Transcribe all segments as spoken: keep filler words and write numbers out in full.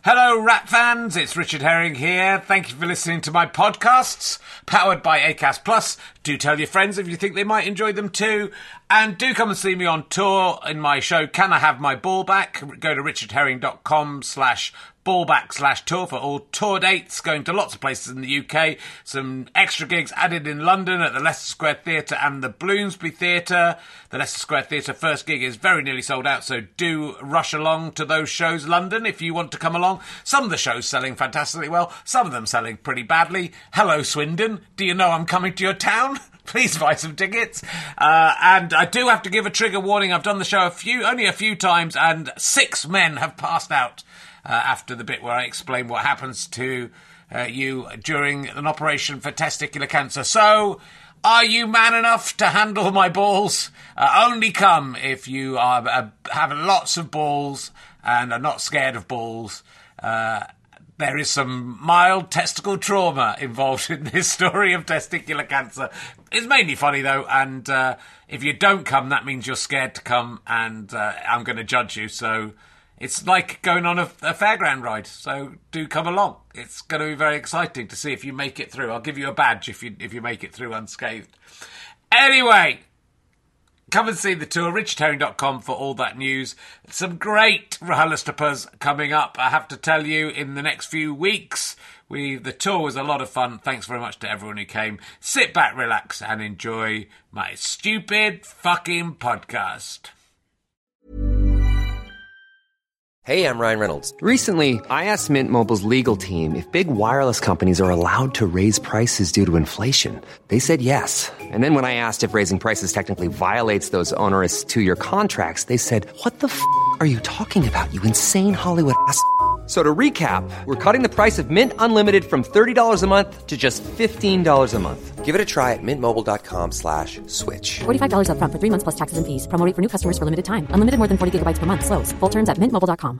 Hello, Rat fans. It's Richard Herring here. Thank you for listening to my podcasts, powered by Acast Plus. Do tell your friends if you think they might enjoy them too. And do come and see me on tour in my show, Can I Have My Ball Back? Go to richardherring.com slash ballback slash tour for all tour dates, going to lots of places in the U K. Some extra gigs added in London at the Leicester Square Theatre and the Bloomsbury Theatre. The Leicester Square Theatre first gig is very nearly sold out, so do rush along to those shows, London, if you want to come along. Some of the shows selling fantastically well, some of them selling pretty badly. Hello, Swindon. Do you know I'm coming to your town? Please buy some tickets. Uh, and I do have to give a trigger warning. I've done the show a few, only a few times, and six men have passed out uh, after the bit where I explain what happens to uh, you during an operation for testicular cancer. So, are you man enough to handle my balls? Uh, only come if you are uh, have lots of balls and are not scared of balls. Uh, There is some mild testicle trauma involved in this story of testicular cancer. It's mainly funny, though, and uh, if you don't come, that means you're scared to come, and uh, I'm going to judge you. So it's like going on a, a fairground ride, so do come along. It's going to be very exciting to see if you make it through. I'll give you a badge if you if you make it through unscathed. Anyway, come and see the tour, richard herring dot com for all that news. Some great RHLSTPs coming up, I have to tell you, in the next few weeks. We The tour was a lot of fun. Thanks very much to everyone who came. Sit back, relax, and enjoy my stupid fucking podcast. Hey, I'm Ryan Reynolds. Recently, I asked Mint Mobile's legal team if big wireless companies are allowed to raise prices due to inflation. They said yes. And then when I asked if raising prices technically violates those onerous two-year contracts, they said, what the f*** are you talking about, you insane Hollywood ass f- So to recap, we're cutting the price of Mint Unlimited from thirty dollars a month to just fifteen dollars a month. Give it a try at mintmobile.com slash switch. forty-five dollars up front for three months plus taxes and fees. Promo rate for new customers for limited time. Unlimited more than forty gigabytes per month. Slows full terms at mint mobile dot com.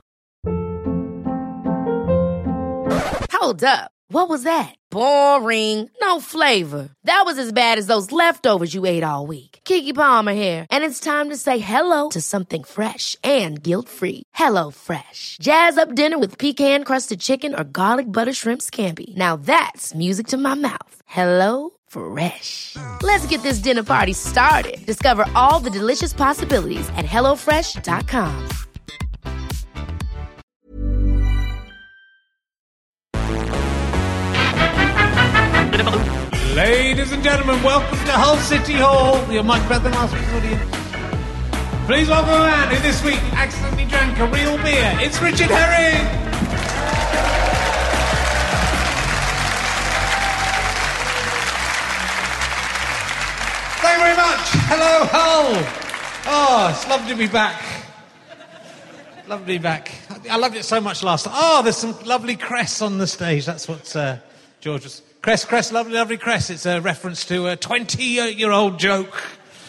Hold up. What was that? Boring. No flavor. That was as bad as those leftovers you ate all week. Keke Palmer here. And it's time to say hello to something fresh and guilt-free. Hello Fresh. Jazz up dinner with pecan-crusted chicken or garlic butter shrimp scampi. Now that's music to my mouth. Hello Fresh. Let's get this dinner party started. Discover all the delicious possibilities at hello fresh dot com. Ladies and gentlemen, welcome to Hull City Hall. You're much better than last week's audience. Please welcome a man who this week accidentally drank a real beer. It's Richard Herring. Thank you very much. Hello, Hull. Oh, it's lovely to be back. Lovely to be back. I loved it so much last time. Oh, there's some lovely cress on the stage. That's what uh, George was... Cress, cress, lovely, lovely cress. It's a reference to a twenty-year-old joke.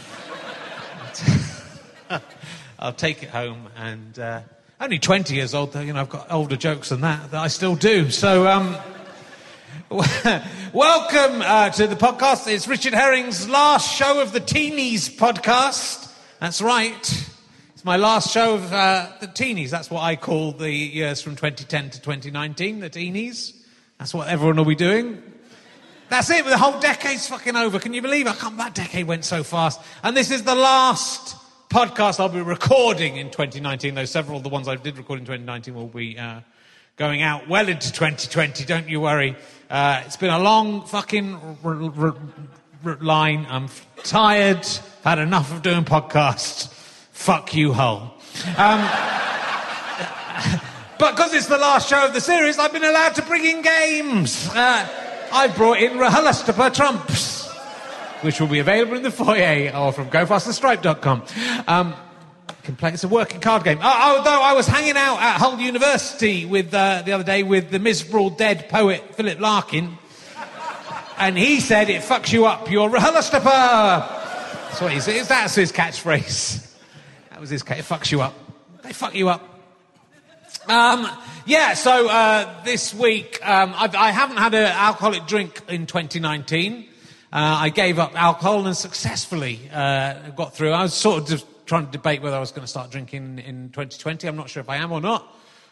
I'll take it home, and uh, only twenty years old, though. You know, I've got older jokes than that that I still do. So, um, welcome uh, to the podcast. It's Richard Herring's last show of the Teenies podcast. That's right. It's my last show of uh, the Teenies. That's what I call the years from twenty ten to twenty nineteen, the Teenies. That's what everyone will be doing. That's it, the whole decade's fucking over. Can you believe it? I can't, that decade went so fast. And this is the last podcast I'll be recording in twenty nineteen, though several of the ones I did record in twenty nineteen will be uh, going out well into twenty twenty, don't you worry. Uh, it's been a long fucking r- r- r- line. I'm tired. I've had enough of doing podcasts. Fuck you, Hull. Um, but because it's the last show of the series, I've been allowed to bring in games. Uh, I brought in RHLSTP Trumps, which will be available in the foyer or from go faster stripe dot com. Um, can play. It's a working card game. Oh, although I was hanging out at Hull University with uh, the other day with the miserable dead poet Philip Larkin, and he said it fucks you up. You're RHLSTP. That's what he said. That's his catchphrase. That was his catch. It fucks you up. They fuck you up. Um, yeah, so uh, this week, um, I've, I haven't had an alcoholic drink in twenty nineteen. Uh, I gave up alcohol and successfully uh, got through. I was sort of just trying to debate whether I was going to start drinking in twenty twenty. I'm not sure if I am or not.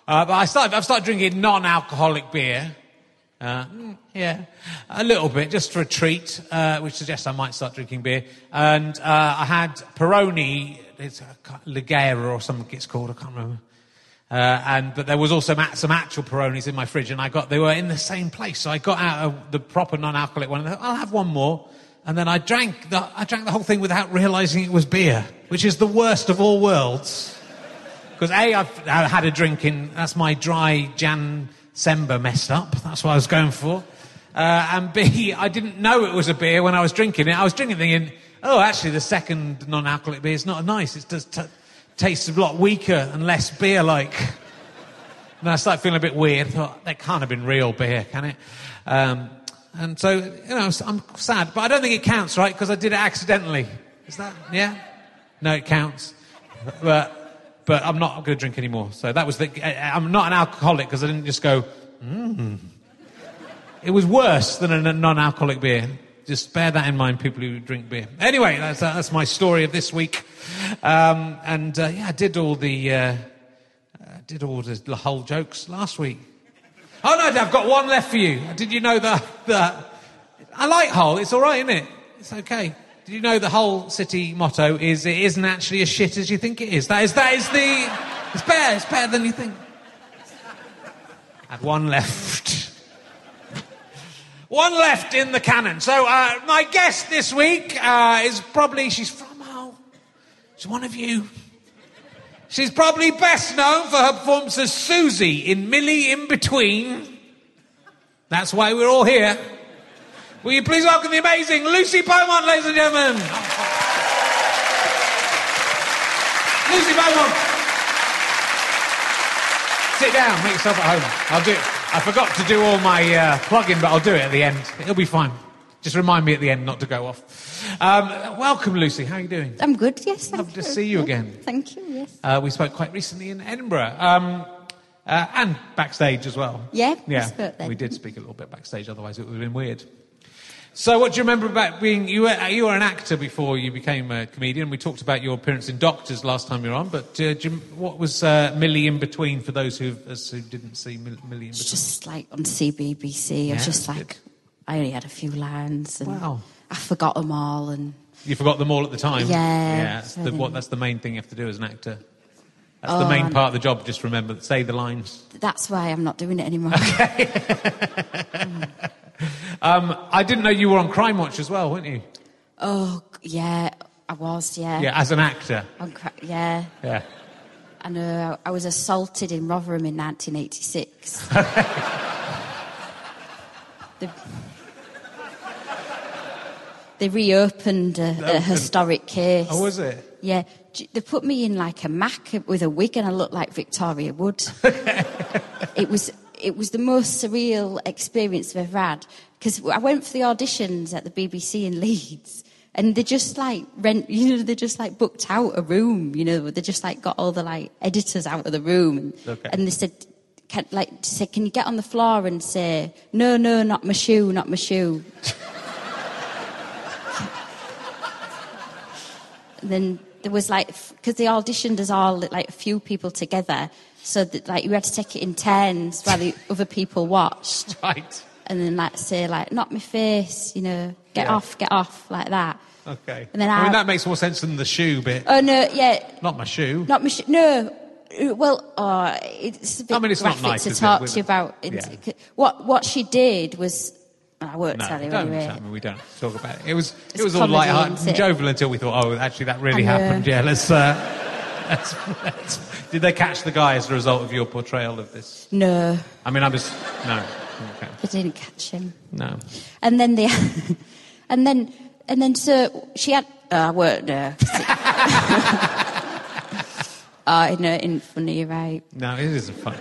Uh, but I started, I've started drinking non-alcoholic beer. Uh, yeah, a little bit, just for a treat, uh, which suggests I might start drinking beer. And uh, I had Peroni, it's a Ligera or something it's called, I can't remember. Uh, and but there was also ma- some actual Peronis in my fridge, and I got they were in the same place. So I got out of the proper non-alcoholic one, and I thought, I'll have one more. And then I drank the I drank the whole thing without realising it was beer, which is the worst of all worlds. Because A, I've I had a drink in, that's my dry Jan Sember messed up. That's what I was going for. Uh, and B, I didn't know it was a beer when I was drinking it. I was drinking thinking, oh, actually, the second non-alcoholic beer is not nice. It does t- tastes a lot weaker and less beer-like. And I started feeling a bit weird. I thought, that can't have been real beer, can it? Um, and so, you know, I'm sad. But I don't think it counts, right? Because I did it accidentally. Is that, yeah? No, it counts. But... But I'm not going to drink anymore. So that was the... I'm not an alcoholic because I didn't just go, mmm. It was worse than a non-alcoholic beer. Just bear that in mind, people who drink beer. Anyway, that's, uh, that's my story of this week. Um, and, uh, yeah, I did all the... Uh, uh, did all the whole jokes last week. Oh, no, I've got one left for you. Did you know that... that I like Hull. It's all right, isn't it? It's okay. Did you know the Hull city motto is, it isn't actually as shit as you think it is? That is, that is the... It's better, it's better than you think. Had one left. One left in the canon. So, uh, my guest this week uh, is probably... She's from Hull. She's one of you. She's probably best known for her performance as Susie in Millie in Between. That's why we're all here. Will you please welcome the amazing Lucy Beaumont, ladies and gentlemen? Lucy Beaumont. Sit down, make yourself at home. I'll do it. I forgot to do all my uh, plug-in, but I'll do it at the end. It'll be fine. Just remind me at the end not to go off. Um, welcome, Lucy. How are you doing? I'm good, yes. Thank Lovely you. to see you again. Thank you, yes. Uh, we spoke quite recently in Edinburgh. Um, uh, and backstage as well. Yeah, we yeah. spoke then. We did speak a little bit backstage, otherwise it would have been weird. So what do you remember about being... You were, you were an actor before you became a comedian. We talked about your appearance in Doctors last time you were on, but uh, do you, what was uh, Millie in Between for those who who didn't see Millie in Between? It's just like on C B B C. I was Yeah, just like... good. I only had a few lines and Wow. I forgot them all and... You forgot them all at the time? Yeah. Yeah, that's the, what, that's the main thing you have to do as an actor. That's Oh, the main and- part of the job, just remember, say the lines. That's why I'm not doing it anymore. Um, I didn't know you were on Crime Watch as well, weren't you? Oh, yeah, I was, yeah. Yeah, as an actor. On cra- yeah. Yeah. I know, I was assaulted in Rotherham in nineteen eighty-six. they, they reopened a, a historic case. Oh, was it? Yeah, J- they put me in like a Mac with a wig and I looked like Victoria Wood. It was it was the most surreal experience I've ever had because I went for the auditions at the B B C in Leeds and they just like rent, you know, they just like booked out a room, you know, they just like got all the like editors out of the room and, Okay. and they said, can, like, say, can you get on the floor and say, no, no, not my shoe, not my shoe. And then there was like, because they auditioned us all, like a few people together, so that like you had to take it in turns while the other people watched. Right. And then like say like, not my face, you know, get Yeah. off, get off, like that. Okay. And then I mean, I- that makes more sense than the shoe bit. Oh no, yeah, Not my shoe. not my sh- no. uh, Well, uh, it's a bit I mean, it's not graphic nice, to is it, talk with to you it? about. Yeah. What what she did was, I won't No, tell you don't anyway. tell me. We don't talk about it. It was, it It's was all comedy, light-hearted and isn't it? jovial until we thought, oh, actually, that really I know. happened. Yeah, let's, uh, let's, let's... Did they catch the guy as a result of your portrayal of this? No, I mean, I was... No. Okay. they didn't catch him. No. And then they, and then, and then so she had, uh, I won't know. Oh, in it isn't funny, you're right. No, it isn't fun.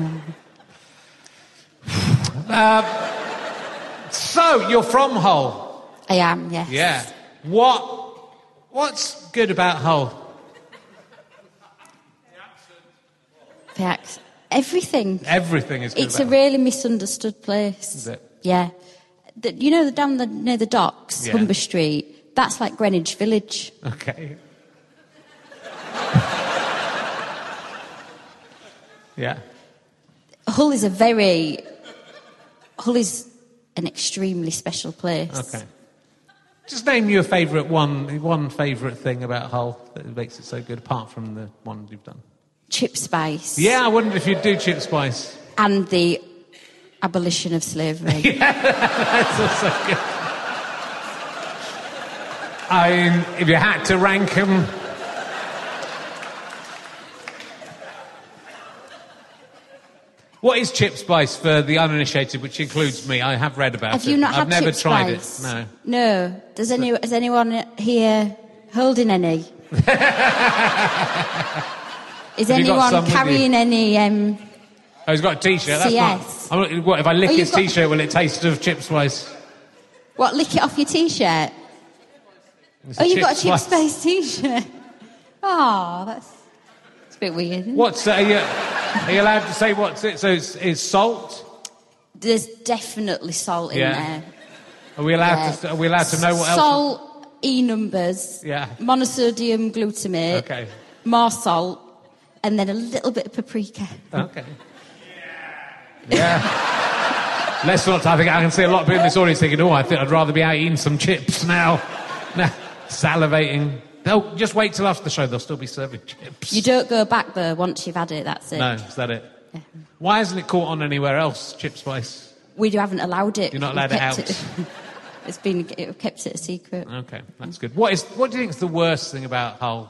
uh, so, you're from Hull. I am, yes. Yeah. What? What's good about Hull? The accent. Everything. Everything is good It's a about really misunderstood place. Is it? Yeah. The, you know, the, down the, near the docks, Yeah. Humber Street, that's like Greenwich Village. Hull. Okay. Yeah. Hull is a very... Hull is an extremely special place. Okay. Just name your favourite one, one favourite thing about Hull that makes it so good, apart from the one you've done. Chip Spice. Yeah, I wondered if you'd do Chip Spice. And the abolition of slavery. Yeah, that's also good. I mean, if you had to rank them... What is Chip Spice for the uninitiated, which includes me? I have read about Have it. Have you not I've had never Chip tried Spice? it. No. No. Does any? Is anyone here holding any? Is Have you got some anyone with carrying you? any? Um, Oh, he's got a T-shirt. That's C S. not, I'm not, what, if I lick Oh, you've his got- T-shirt, will it taste of Chip Spice? what? Lick it off your T-shirt. It's Oh, you've Chip got a Chip Spice. Spice T-shirt. Oh, that's, that's a bit weird. Isn't it? What's uh, are, you, are you allowed to say what's it? So it's, it's salt. There's definitely salt in Yeah. there. Are we allowed Yeah. to? Are we allowed to know what else? Salt, E numbers. Yeah. Monosodium glutamate. Okay. More salt, and then a little bit of paprika. Okay. Yeah. Let's not. I think I can see a lot of people in this audience thinking, "Oh, I think I'd rather be out eating some chips now." Nah, salivating. They'll just wait till after the show. They'll still be serving chips. You don't go back there once you've had it. That's it. No, is that it? Yeah. Why hasn't it caught on anywhere else? Chip Spice. We haven't allowed it. You're not We've allowed it kept out. It's been it, kept it a secret. Okay, that's good. What is? What do you think is the worst thing about Hull?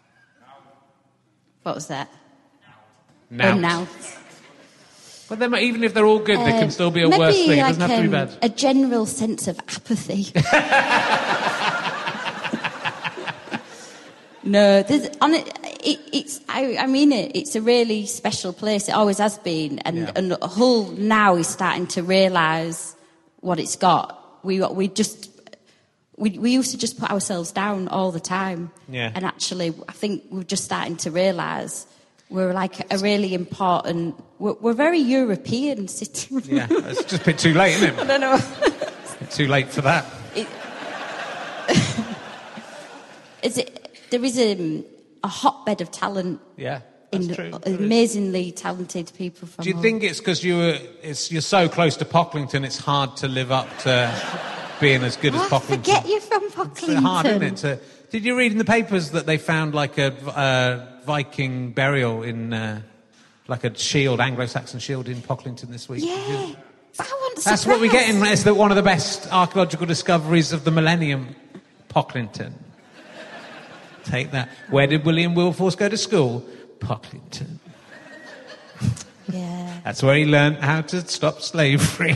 What was that? Now. Oh, now. But then, even if they're all good, there can still be a maybe worse thing. It like, doesn't have to be um, bad. A general sense of apathy. No, there's, on it, it, it's. I, I mean it. It's a really special place. It always has been, and, Yeah. and Hull now is starting to realise what it's got. We we just we we used to just put ourselves down all the time, Yeah. and actually, I think we're just starting to realise we're like a really important. We're, we're very European city. Yeah, it's just a bit too late, isn't it? I don't know. Too late for that. It, is it? There is a, a hotbed of talent. Yeah, that's in true. amazingly talented people from. Do you Hull. think it's because you were, it's, you're so close to Pocklington, it's hard to live up to being as good as I Pocklington? forget you're from It's Pocklington. hard, isn't it? To, did you read in the papers that they found like a uh, Viking burial in, uh, like a shield, Anglo-Saxon shield in Pocklington this week? Yeah, Did you- I want That's what we're getting. It's the, one of the best archaeological discoveries of the millennium, Pocklington. Take that. Where did William Wilberforce go to school? Pocklington. Yeah. That's where he learned how to stop slavery.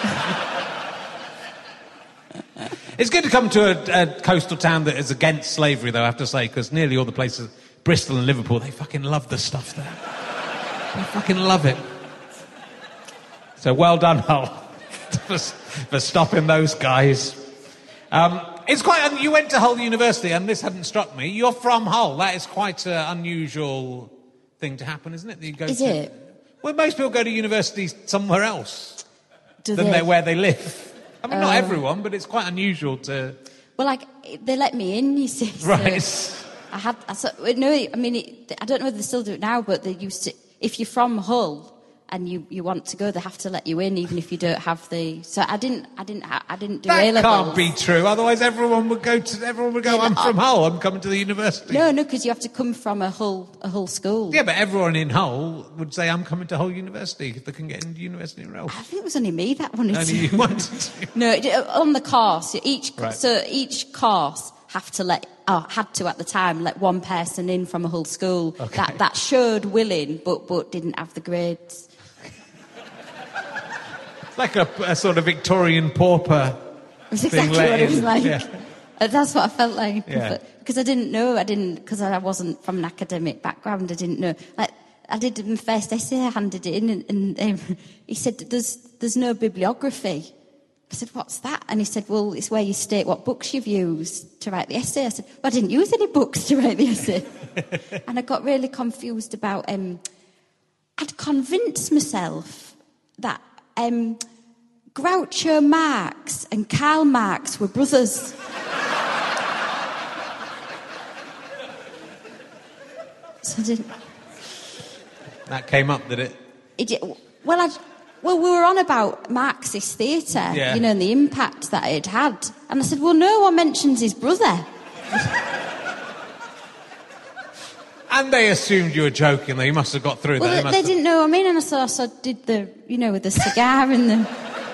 It's good to come to a, a coastal town that is against slavery, though, I have to say, because nearly all the places, Bristol and Liverpool, they fucking love the stuff there. They fucking love it. So well done, Hull, for, for stopping those guys. Um, it's quite. Un- you went to Hull University, and this hadn't struck me. You're from Hull. That is quite an unusual thing to happen, isn't it? That you go Is to, it? Well, most people go to university somewhere else Do than they? they where they live. I mean, not Oh. everyone, but it's quite unusual to. Well, like they let me in. You see. so Right. I had. I saw, no, I mean, it, I don't know whether they still do it now, but they used to. If you're from Hull and you, you want to go, they have to let you in, even if you don't have the. So I didn't. I didn't. ha- I didn't do A That levels. can't be true. Otherwise, everyone would go to. Everyone would go. Yeah, I'm but from I- Hull. I'm coming to the university. No, no, because you have to come from a Hull a Hull school. Yeah, but everyone in Hull would say, I'm coming to Hull University if they can get into university anywhere else. I think it was only me that wanted Only to. you wanted to. No, it- on the course, each Right. so each course have to let oh, had to at the time let one person in from a Hull school Okay. that that showed willing, but but didn't have the grades. Like a, a sort of Victorian pauper. It was Being exactly let what it was in, like. yeah. Uh, That's what I felt like. Yeah. But- because I didn't know, I didn't, because I wasn't from an academic background, I didn't know. Like, I did my first essay, I handed it in, and, and um, he said, there's, there's no bibliography. I said, what's that? And he said, well, it's where you state what books you've used to write the essay. I said, well, I didn't use any books to write the essay. And I got really confused about, um, I'd convinced myself that um, Groucho Marx and Karl Marx were brothers. So I didn't... That came up, did it? It, Well, I, well, we were on about Marxist theatre, Yeah. you know, and the impact that it had. And I said, well, no one mentions his brother. And they assumed you were joking, though. You must have got through Well, that. they, must they have... didn't know what I mean, and I so, so did the, you know, with the cigar and the...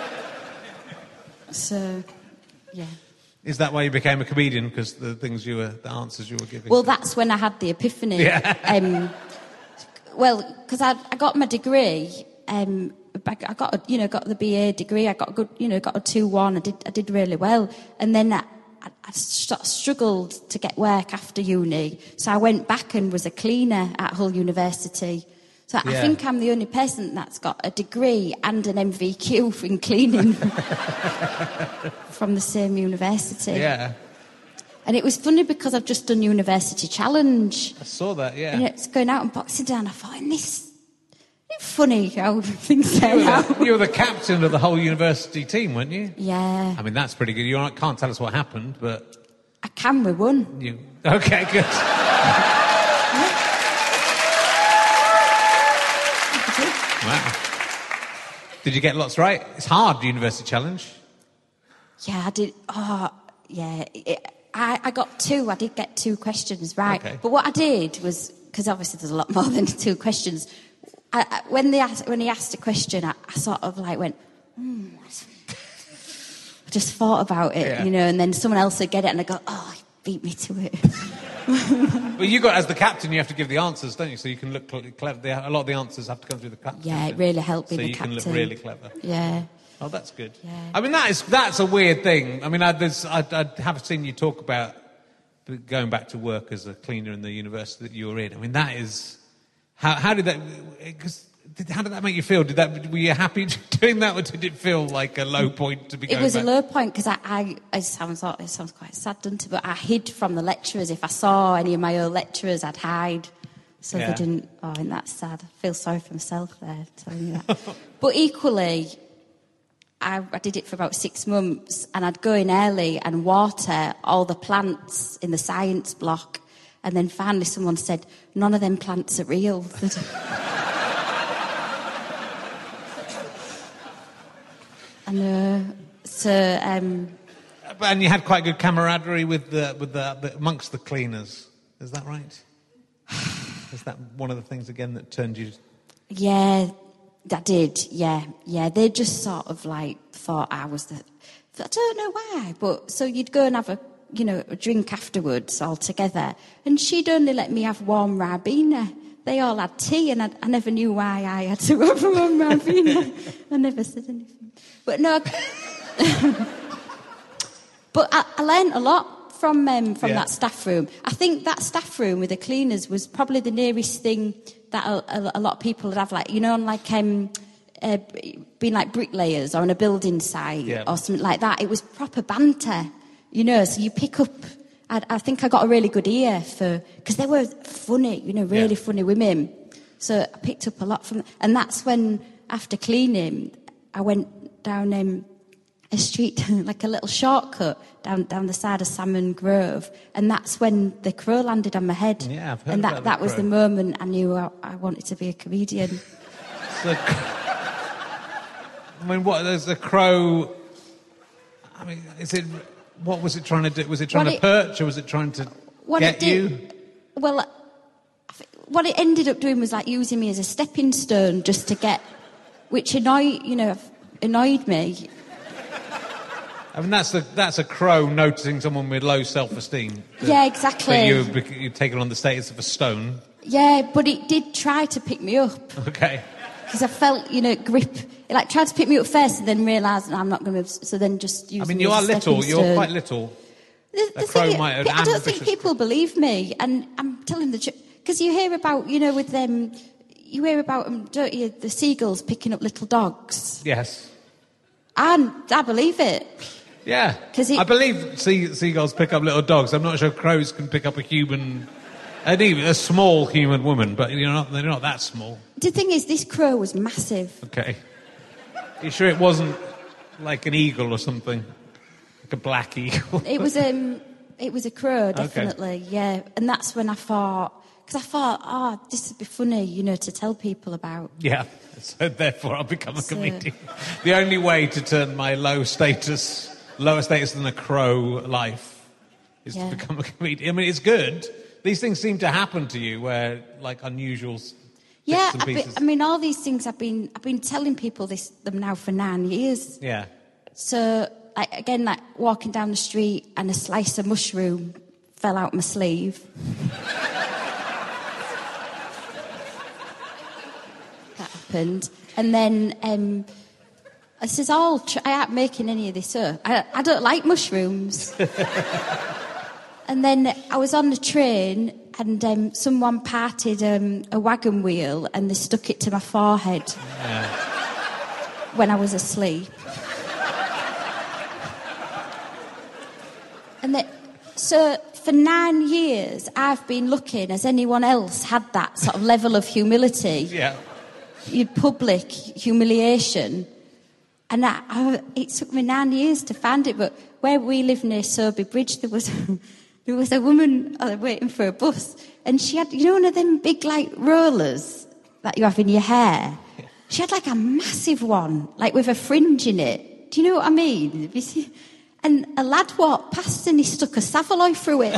So, yeah. Is that why you became a comedian? Because the things you were, the answers you were giving? Well, that's when I had the epiphany. Yeah. Um, well, because I, I got my degree, um, I I got, a, you know, got the B A degree. I got a good, you know, got a two one. I did, I did really well, and then I, I, I sort of struggled to get work after uni. So I went back and was a cleaner at Hull University. So I Yeah. think I'm the only person that's got a degree and an M V Q in cleaning from the same university. Yeah. And it was funny because I've just done University Challenge. I saw that, yeah. And it's going out on Boxing Day, and I thought, isn't this isn't it funny how things You turn were, out? the, you were the captain of the whole university team, weren't you? Yeah. I mean, that's pretty good. You aren't- can't tell us what happened, but... I can, we won. You... Okay, good. Wow. Did you get lots right? It's hard, the University Challenge. Yeah, I did. Oh, yeah. It, I, I got two. I did get two questions right. Okay. But what I did was, because obviously there's a lot more than two questions, I, I, when, they asked, when he asked a question, I, I sort of like went, hmm. I just thought about it, Yeah. you know, and then someone else would get it, and I go, oh, he beat me to it. Well, you got, as the captain, you have to give the answers, don't you? So you can look cl- clever. The- A lot of the answers have to come through the captain. Yeah, it really helped So being you the can captain. look really clever. Yeah. Oh, that's good. Yeah. I mean, that is that's a weird thing. I mean, I, there's, I, I have seen you talk about going back to work as a cleaner in the university that you were in. I mean, that is how how did that? Cause did, how did that make you feel? Did that were you happy doing that, or did it feel like a low point to be? It going was back? a low point because I, I, it sounds like- it sounds quite sad, doesn't it? But I hid from the lecturers. If I saw any of my old lecturers, I'd hide. So Yeah. they didn't. Oh, and that's sad. I feel sorry for myself there telling you that. But equally, I, I did it for about six months, and I'd go in early and water all the plants in the science block, and then finally someone said, "None of them plants are real." And uh, so, um, And you had quite good camaraderie with the with the, the amongst the cleaners. Is that right? Is that one of the things again that turned you? yeah, that did. Yeah, yeah. They just sort of like thought I was the. I don't know why, but so you'd go and have a, you know, a drink afterwards all together, and she'd only let me have warm Ribena. They all had tea, and I, I never knew why I had to have warm Ribena. I never said anything, but no. But I, I learned a lot from um, from Yeah. that staff room. I think that staff room with the cleaners was probably the nearest thing that a, a, a lot of people would have, like, you know, like um, uh, being like bricklayers or on a building site Yeah. or something like that. It was proper banter, you know. So you pick up. I, I think I got a really good ear for, because they were funny, you know, really Yeah. funny women. So I picked up a lot from, and that's when after cleaning, I went down. Um, a street, like a little shortcut down down the side of Salmon Grove, and that's when the crow landed on my head. Yeah, I've heard and that, about the that was crow. the moment I knew I, I wanted to be a comedian. So, I mean, what? There's a crow. I mean, is it? What was it trying to do? Was it trying What to it- perch, or was it trying to What get it did, you? well, I thi- what it ended up doing was like using me as a stepping stone just to get, which annoyed, you know, annoyed me. I mean, that's the that's a crow noticing someone with low self-esteem. That- Yeah, exactly. That you you taken on the status of a stone. Yeah, but it did try to pick me up. Okay. Because I felt, you know, grip. It like tried to pick me up first, and then realised I'm not going to. So then just use. I mean, me you as are a little. stepping You're stone. quite little. The, the A crow thing is, might have I don't think ambitious- people believe me, and I'm telling the truth. Because you hear about, you know, with them, you hear about them, don't you? The seagulls picking up little dogs, Yes. and I believe it. Yeah. 'Cause it- I believe sea, seagulls pick up little dogs. I'm not sure crows can pick up a human, and even a small human woman, but you're not, they're not that small. The thing is, this crow was massive. Okay. You sure it wasn't like an eagle or something? Like a black eagle? It was um, it was a crow, definitely. Yeah, and that's when I thought, because I thought, oh, this would be funny, you know, to tell people about. Yeah, so therefore I'll become a So- comedian. The only way to turn my low status, lower status than a crow life is Yeah. to become a comedian. I mean, it's good. These things seem to happen to you where, like, unusual s- Yeah, bits and I've been, pieces. I mean, all these things I've been I've been telling people this them now for nine years. Yeah. So, like, again, like walking down the street and a slice of mushroom fell out my sleeve. That happened. And then um, I says, oh, tr- I ain't making any of this up. I, I don't like mushrooms. And then I was on the train and um, someone parted um, a wagon wheel and they stuck it to my forehead when I was asleep. And that, so for nine years, I've been looking, has anyone else had that sort of level of humility? Yeah. Your public humiliation. And I, I, it took me nine years to find it, but where we live near Soby Bridge, there was there was a woman uh, waiting for a bus, and she had, you know, one of them big like rollers that you have in your hair. She had like a massive one, like with a fringe in it. Do you know what I mean? Have you seen? And a lad walked past and he stuck a Savoy through it.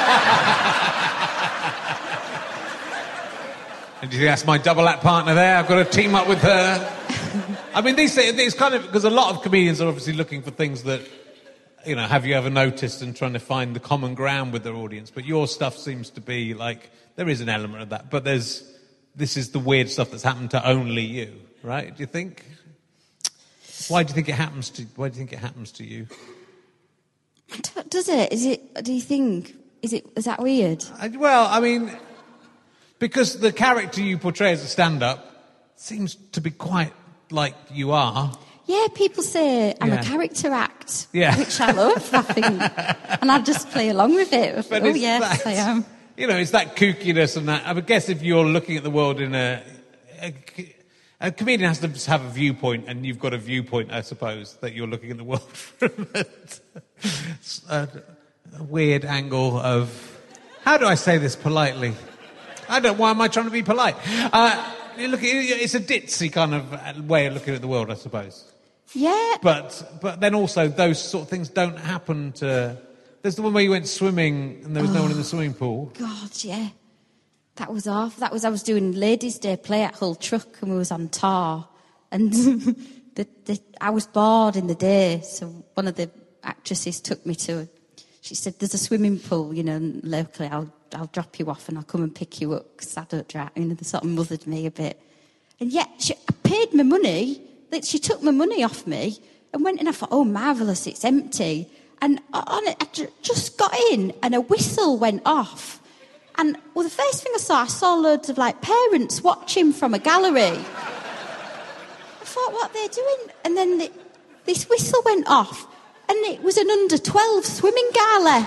And do you think that's my double act partner there? I've got to team up with her. I mean, these things, it's kind of, because a lot of comedians are obviously looking for things that, you know, have you ever noticed, and trying to find the common ground with their audience. But your stuff seems to be like, there is an element of that, but there's, this is the weird stuff that's happened to only you, right? Do you think? Why do you think it happens to, why do you think it happens to you? Does it? Is it? Do you think? Is it? Is that weird? I, well, I mean, because the character you portray as a stand-up seems to be quite like you are. Yeah, people say I'm Yeah. a character act, Yeah. which I love, I think. And I just play along with it. But Oh, it's yes, that- I am. You know, it's that kookiness and that. I would guess if you're looking at the world in a, a, a comedian has to just have a viewpoint, and you've got a viewpoint, I suppose, that you're looking at the world from a, a weird angle of. How do I say this politely? I don't. Why am I trying to be polite? Uh, you look, it's a ditzy kind of way of looking at the world, I suppose. Yeah. But but then also those sort of things don't happen to. There's the one where you went swimming and there was no one in the swimming pool. God, yeah. That was off. That was, I was doing Ladies' Day play at Hull Truck and we was on tour. And the, the, I was bored in the day, so one of the actresses took me to, she said, there's a swimming pool, you know, and locally, I'll, I'll drop you off and I'll come and pick you up, because I don't drive. You know, they sort of mothered me a bit. And yet, she, I paid my money, like, she took my money off me and went in. I thought, oh, marvellous, it's empty. And on it, I ju- just got in and a whistle went off. And, well, the first thing I saw, I saw loads of, like, parents watching from a gallery. I thought, what are they doing? And then the, this whistle went off, and it was an under twelve swimming gala.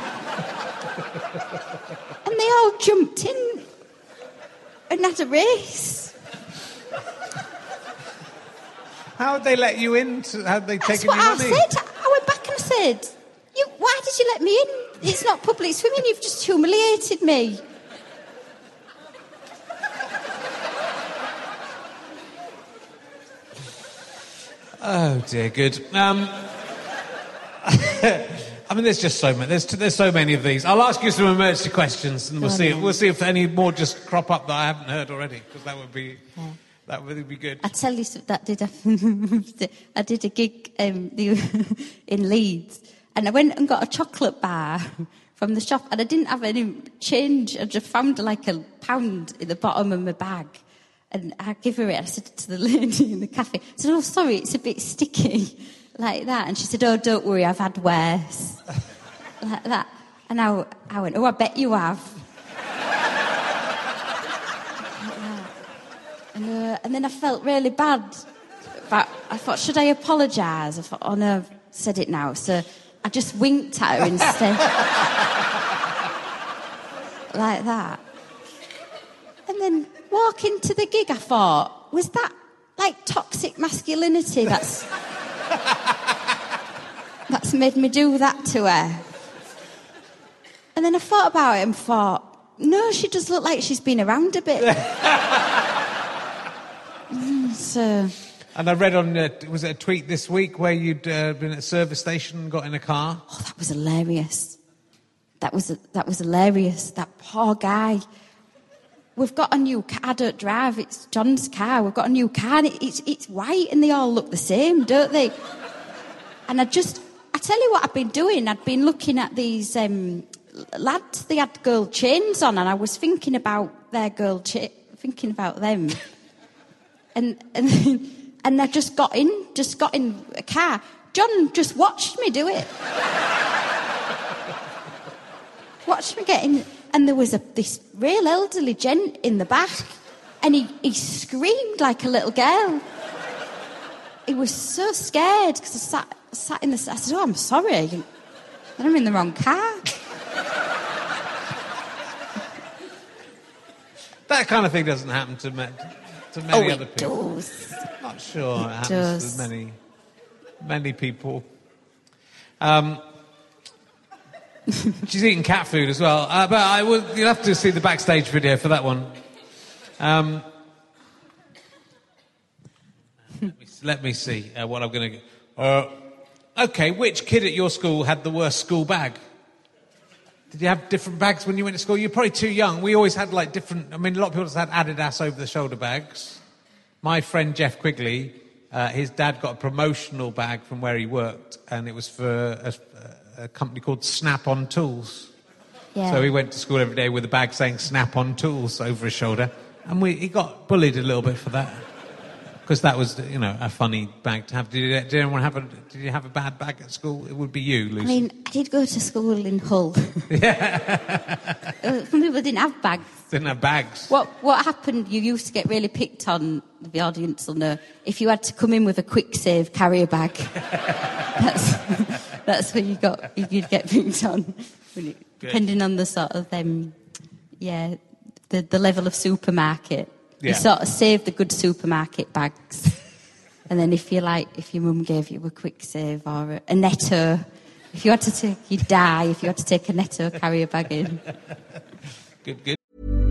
And they all jumped in and had a race. How would they let you in? To, had they That's taken what your I money? said. I went back and I said, you, why did you let me in? It's not public swimming, you've just humiliated me. Oh dear, good. Um, I mean, there's just so many. There's there's so many of these. I'll ask you some emergency questions, and we'll Go on see. then. We'll see if any more just crop up that I haven't heard already, because that would be that would be good. I tell you something, that did a, I did a gig um, the, in Leeds, and I went and got a chocolate bar from the shop, and I didn't have any change. I just found like a pound in the bottom of my bag, and I give her it. I said to the lady in the cafe, I said, "Oh, sorry, it's a bit sticky," like that, and she said, "Oh, don't worry, I've had worse," like that. And I, I went, "Oh, I bet you have." And, uh, and then I felt really bad. But I thought, should I apologise? I thought, oh no, I've said it now. So I just winked at her instead. Like that. And then walking to the gig, I thought, was that like toxic masculinity that's that's made me do that to her? And then I thought about it and thought, No, she does look like she's been around a bit. mm, so... And I read on, uh, was it a tweet this week where you'd uh, been at a service station and got in a car? Oh, that was hilarious. That was that was hilarious. That poor guy. We've got a new car. I don't drive. It's John's car. We've got a new car. And it, it's it's white, and they all look the same, don't they? And I just, I tell you what I've been doing. I'd been looking at these um, lads. They had gold chains on, and I was thinking about their gold chain, thinking about them. and and and I just got in, just got in a car. John just watched me do it. Watched me get in, and there was a this real elderly gent in the back, and he, he screamed like a little girl. He was so scared because I sat sat in the. I said, "Oh, I'm sorry, and I'm in the wrong car." That kind of thing doesn't happen to me, to many oh, other it people. Does. I'm not sure it, it happens does. to many many people. Um. She's eating cat food as well, uh, but I will, you'll have to see the backstage video for that one. Um, let, me, let me see uh, what I'm going to get. Uh, okay, which kid at your school had the worst school bag? Did you have different bags when you went to school? You're probably too young. We always had like different, I mean, a lot of people just had Adidas over-the-shoulder bags. My friend Jeff Quigley, uh, his dad got a promotional bag from where he worked, and it was for a, a company called Snap-on Tools. Yeah. So he went to school every day with a bag saying Snap-on Tools over his shoulder, and we, he got bullied a little bit for that. Because that was, you know, a funny bag to have. Did, you, did anyone have a? Did you have a bad bag at school? It would be you, Lucy. I mean, I did go to school in Hull. Yeah. Some people didn't have bags. Didn't have bags. What What happened? You used to get really picked on. The audience will know if you had to come in with a quick save carrier bag. that's that's where you got. You'd get picked on, depending on the sort of um, yeah, the the level of supermarket. Yeah. You sort of save the good supermarket bags. And then if you like, if your mum gave you a quick save or a, a Netto, if you had to take, you'd die if you had to take a Netto carrier bag in. Good, good.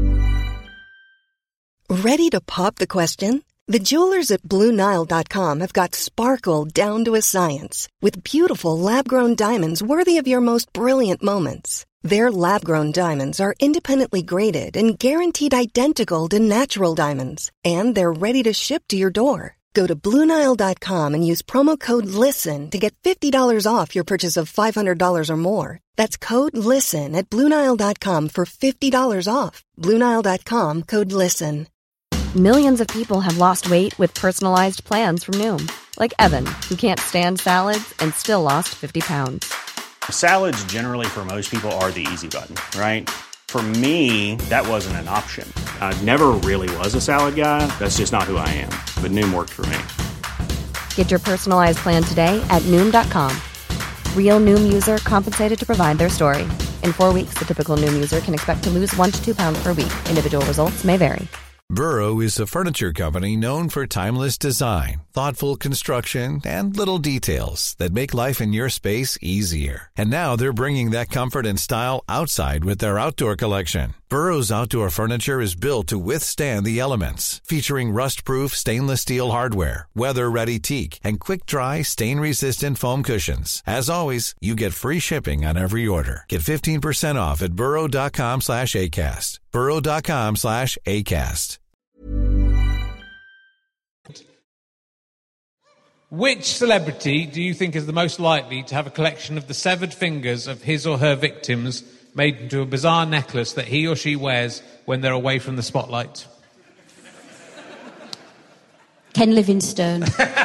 Ready to pop the question? The jewelers at Blue Nile dot com have got sparkle down to a science with beautiful lab-grown diamonds worthy of your most brilliant moments. Their lab-grown diamonds are independently graded and guaranteed identical to natural diamonds. And they're ready to ship to your door. Go to Blue Nile dot com and use promo code LISTEN to get fifty dollars off your purchase of five hundred dollars or more. That's code LISTEN at Blue Nile dot com for fifty dollars off. Blue Nile dot com, code LISTEN. Millions of people have lost weight with personalized plans from Noom. Like Evan, who can't stand salads and still lost fifty pounds. Salads generally for most people are the easy button, right? For me, that wasn't an option. I never really was a salad guy. That's just not who I am. But Noom worked for me. Get your personalized plan today at Noom dot com. Real Noom user compensated to provide their story. In four weeks, the typical Noom user can expect to lose one to two pounds per week. Individual results may vary. Burrow is a furniture company known for timeless design, thoughtful construction, and little details that make life in your space easier. And now they're bringing that comfort and style outside with their outdoor collection. Burrow's outdoor furniture is built to withstand the elements, featuring rust-proof stainless steel hardware, weather-ready teak, and quick-dry, stain-resistant foam cushions. As always, you get free shipping on every order. Get fifteen percent off at burrow dot com slash ACAST. burrow dot com slash ACAST. Which celebrity do you think is the most likely to have a collection of the severed fingers of his or her victims made into a bizarre necklace that he or she wears when they're away from the spotlight? Ken Livingstone.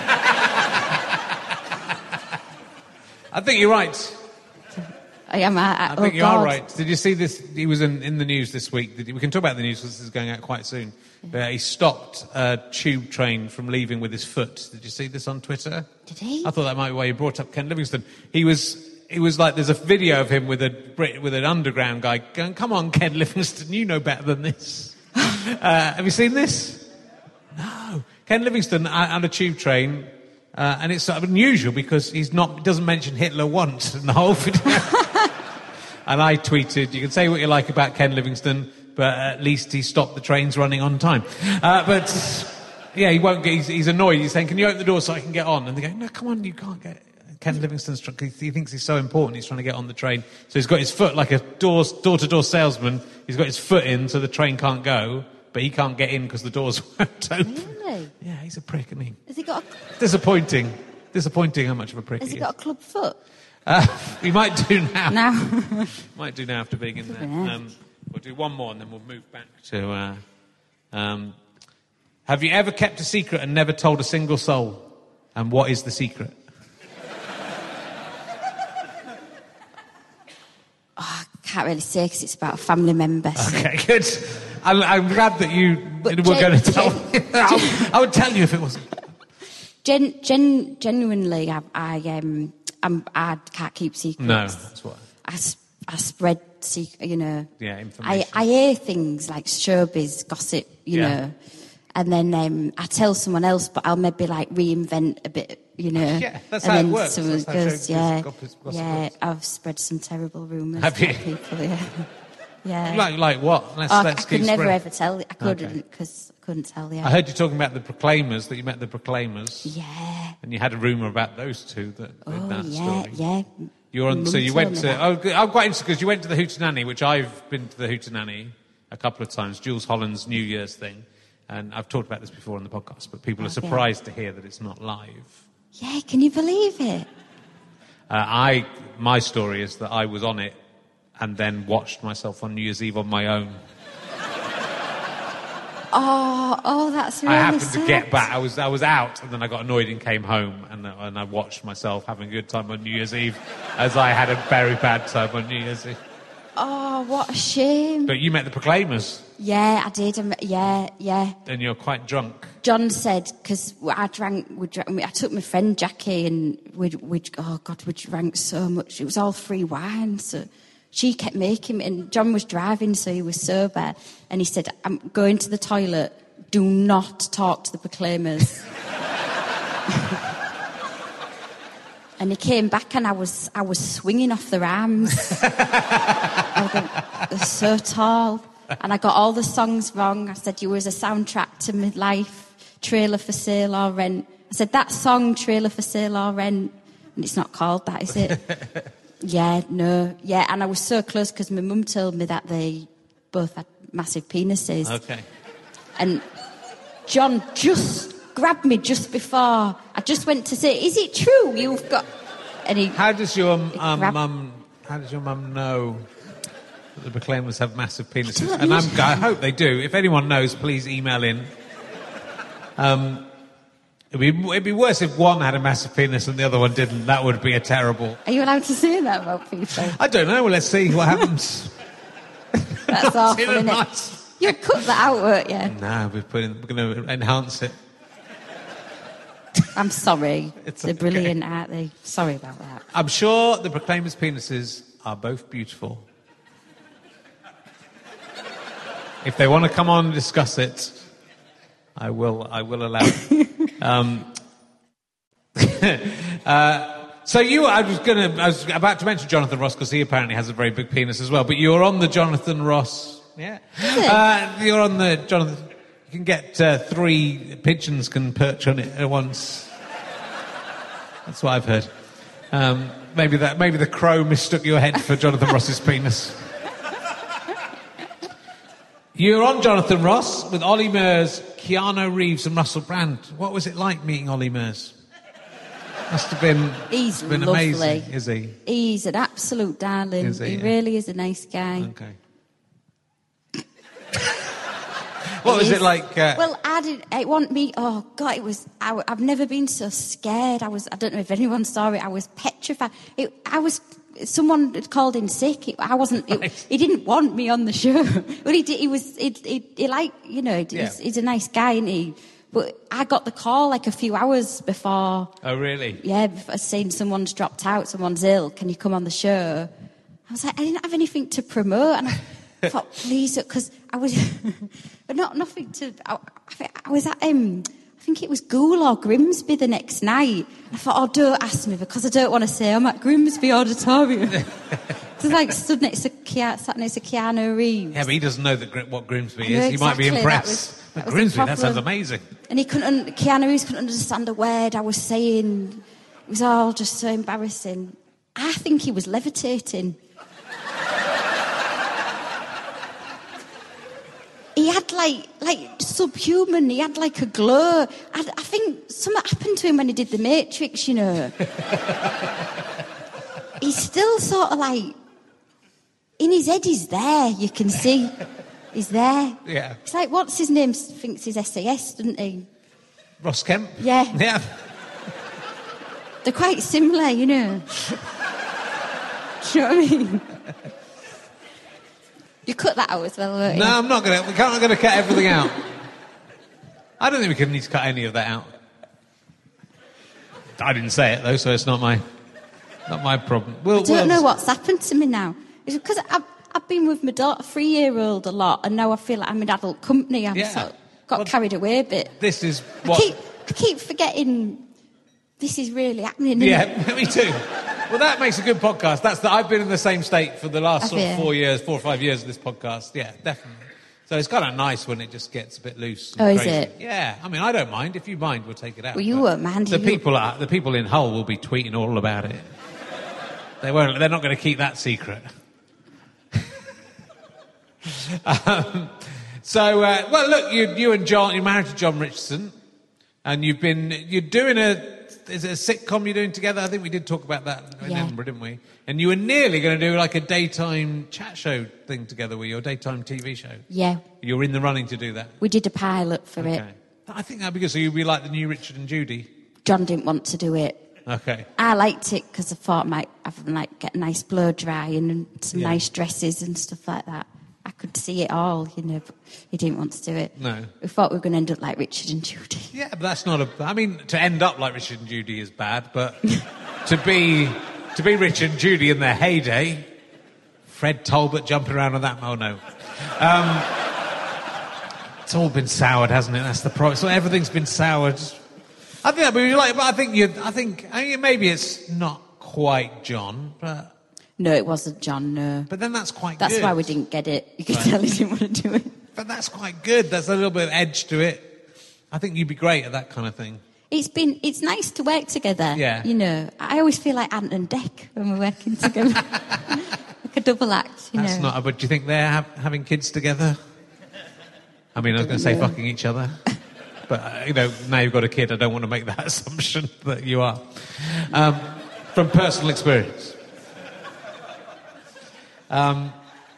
I think you're right. I am. I, I, I think oh you God. are right. Did you see this? He was in, in the news this week. Did, we can talk about the news because this is going out quite soon. Uh, he stopped a tube train from leaving with his foot. Did you see this on Twitter? Did he? I thought that might be why you brought up Ken Livingstone. He was, he was like, there's a video of him with a Brit, with an underground guy going, "Come on, Ken Livingstone, you know better than this." uh, have you seen this? No. Ken Livingstone on a tube train, uh, and it's sort of unusual because he's not doesn't mention Hitler once in the whole video. and I tweeted, you can say what you like about Ken Livingstone, but at least he stopped the trains running on time. Uh, but, yeah, he won't get... He's, he's annoyed. He's saying, can you open the door so I can get on? And they go, no, come on, you can't get... Ken Livingstone's... He thinks he's so important, he's trying to get on the train. So he's got his foot like a door, door-to-door salesman. He's got his foot in so the train can't go, but he can't get in because the doors won't open. Really? Yeah, he's a prick, isn't he? Has he got a... Disappointing. Disappointing how much of a prick Has he he is. got a club foot? Uh, he might do now. Now. Might do now after being in there. Yeah. Um, we'll do one more and then we'll move back to... Uh, um, have you ever kept a secret and never told a single soul? And what is the secret? Oh, I can't really say because it's about a family member. So. Okay, good. I'm, I'm glad that you But were gen- going to tell gen- me. I, I would tell you if it wasn't. Gen, gen, genuinely, I, I, um, I'm, I can't keep secrets. No, that's what... I, s- I spread, secret, you know. Yeah, information. I, I hear things like showbiz, gossip, you Yeah. know, and then um, I tell someone else, but I'll maybe like reinvent a bit, you know. Yeah, that's and how it then works. someone That's how goes, showbiz yeah, gossip- gossip yeah, works. I've spread some terrible rumours. Have to you? People, yeah. yeah. Like, like what? Let's, Oh, let's I could keep never spreading. ever tell. I couldn't Okay. because I couldn't tell. Yeah. I heard you talking about the Proclaimers, that you met the Proclaimers. Yeah. And you had a rumour about those two, that, Oh that yeah, story. yeah. You're on, so Mum you told went me to... that. Oh, good- I'm quite interested because you went to the Hootenanny, which I've been to the Hootenanny a couple of times, Jules Holland's New Year's thing. And I've talked about this before on the podcast, but people are Okay. surprised to hear that it's not live. Yeah, can you believe it? Uh, I, my story is that I was on it and then watched myself on New Year's Eve on my own. Oh, oh, that's really I happened sad. to get back. I was I was out, and then I got annoyed and came home, and, uh, and I watched myself having a good time on New Year's Eve, as I had a very bad time on New Year's Eve. Oh, what a shame. But you met the Proclaimers, Yeah, I did. um, Yeah, yeah. and you're quite drunk. John said, because I drank, we drank, I took my friend Jackie and we'd, we'd, oh God, we drank so much. It was all free wine, so she kept making me, and John was driving, so he was sober, and he said, I'm going to the toilet, do not talk to the Proclaimers. And he came back and I was, I was swinging off their arms. I was going, they're so tall. And I got all the songs wrong. I said, you was a soundtrack to my life, Trailer for Sale or Rent. I said, that song, Trailer for Sale or Rent. And it's not called that, is it? Yeah, no. Yeah, and I was so close because my mum told me that they both had massive penises. Okay. And John just grabbed me just before. I just went to say, is it true you've got... And he... How does your um, grabbed- mum? How does your mum know that the Proclaimers have massive penises? don't And I'm, know. I hope they do. If anyone knows, please email in. Um, it'd be it'd be worse if one had a massive penis and the other one didn't. That would be a terrible. Are you allowed to say that about people? I don't know. Well, let's see what happens. That's awful, In a isn't it? nice- You'll cut that out, won't you? No, we're putting. We're going to enhance it. I'm sorry. It's They're okay. brilliant, aren't they? Sorry about that. I'm sure the Proclaimers' penises are both beautiful. If they want to come on and discuss it, I will. I will allow it. um, uh, so you, I was going to. I was about to mention Jonathan Ross because he apparently has a very big penis as well. But you're on the Jonathan Ross. Yeah. Uh, you're on the Jonathan. You can get uh, three pigeons can perch on it at once. That's what I've heard. Um, maybe that. Maybe the crow mistook your head for Jonathan Ross's penis. You're on Jonathan Ross with Ollie Murs, Keanu Reeves and Russell Brand. What was it like meeting Ollie Murs? Must have been, He's been lovely. amazing, is he? He's an absolute darling. Is he, he yeah? really is a nice guy. Okay. What was He it is- like? Uh, Well, I didn't. It wasn't me. Oh God, it was. I, have never been so scared. I was. I don't know if anyone saw it. I was petrified. It, I was. Someone had called in sick. It, I wasn't. It, Right. He didn't want me on the show. Well, he did. He was. He, he, he like you know. He's, Yeah. he's a nice guy, isn't he? But I got the call like a few hours before. oh, really? Yeah, before saying someone's dropped out, someone's ill. Can you come on the show? I was like, I didn't have anything to promote, and I thought, please, because I was, but not nothing to. I, I, think I was at um, I think it was Goole or Grimsby the next night. I thought, oh, don't ask me because I don't want to say I'm at Grimsby Auditorium. Because It's like stood next to Keanu, sat next to Keanu Reeves. Yeah, but he doesn't know that Gr- what Grimsby know is. He might be exactly, impressed. that was- that but was the Grimsby, that problem. sounds amazing. And he couldn't. Un- Keanu Reeves couldn't understand a word I was saying. It was all just so embarrassing. I think he was levitating. He had like like subhuman. He had like a glow. I, I think something happened to him when he did The Matrix. You know, he's still sort of like in his head. He's there. You can see he's there. Yeah. It's like what's his name? Thinks he's S A S, doesn't he? Ross Kemp? Yeah. Yeah. They're quite similar, you know. Do you know what I mean? You cut that out as well, won't you? No, I'm not going to. We're not going to cut everything out. I don't think we can need to cut any of that out. I didn't say it though, so it's not my not my problem. We'll, I don't we'll, know what's happened to me now. It's because I've, I've been with my daughter, three-year-old, a lot, and now I feel like I'm in adult company. I've Yeah. sort of got Well, carried away a bit. This is I what. keep, I keep forgetting this is really happening. Isn't Yeah, it? me too. Well, that makes a good podcast. That's the, I've been in the same state for the last Have sort of you? four years, four or five years of this podcast. Yeah, definitely. So it's kind of nice when it just gets a bit loose. And Oh, is crazy. it? Yeah. I mean, I don't mind. If you mind, we'll take it out. Well, you But won't mind, The you- people, are, the people in Hull will be tweeting all about it. They won't. They're not going to keep that secret. um, so, uh, well, look, you, you and John, you're married to John Richardson, and you've been, you're doing a, is it a sitcom you're doing together? I think we did talk about that in Yeah. Edinburgh, didn't we? And you were nearly going to do like a daytime chat show thing together with your daytime T V show. Yeah, You're in the running to do that. we did a pilot for it. Okay. I think that'd be good. So you'd be like the new Richard and Judy. John didn't want to do it. Okay. I liked it because I thought I might have like get a nice blow dry and some Yeah. nice dresses and stuff like that. I could see it all, you know, but he didn't want to do it. No. We thought we were going to end up like Richard and Judy. Yeah, but that's not a. I mean, to end up like Richard and Judy is bad, but to be to be Richard and Judy in their heyday, Fred Talbot jumping around on that. Oh no, um, it's all been soured, hasn't it? That's the problem. So everything's been soured. I think that'd be like, but I think you. I think I mean, maybe it's not quite John, but No, it wasn't John, no. but then that's quite. That's good. why we didn't get it. You could Right. tell he didn't want to do it. But that's quite good. There's a little bit of edge to it. I think you'd be great at that kind of thing. It's been, it's nice to work together. Yeah. You know, I always feel like Ant and Dec when we're working together. Like a double act, you That's know. not. But do you think they're ha- having kids together? I mean, I was going to say know. fucking each other, but uh, you know, now you've got a kid. I don't want to make that assumption that you are, um, from personal experience. Um,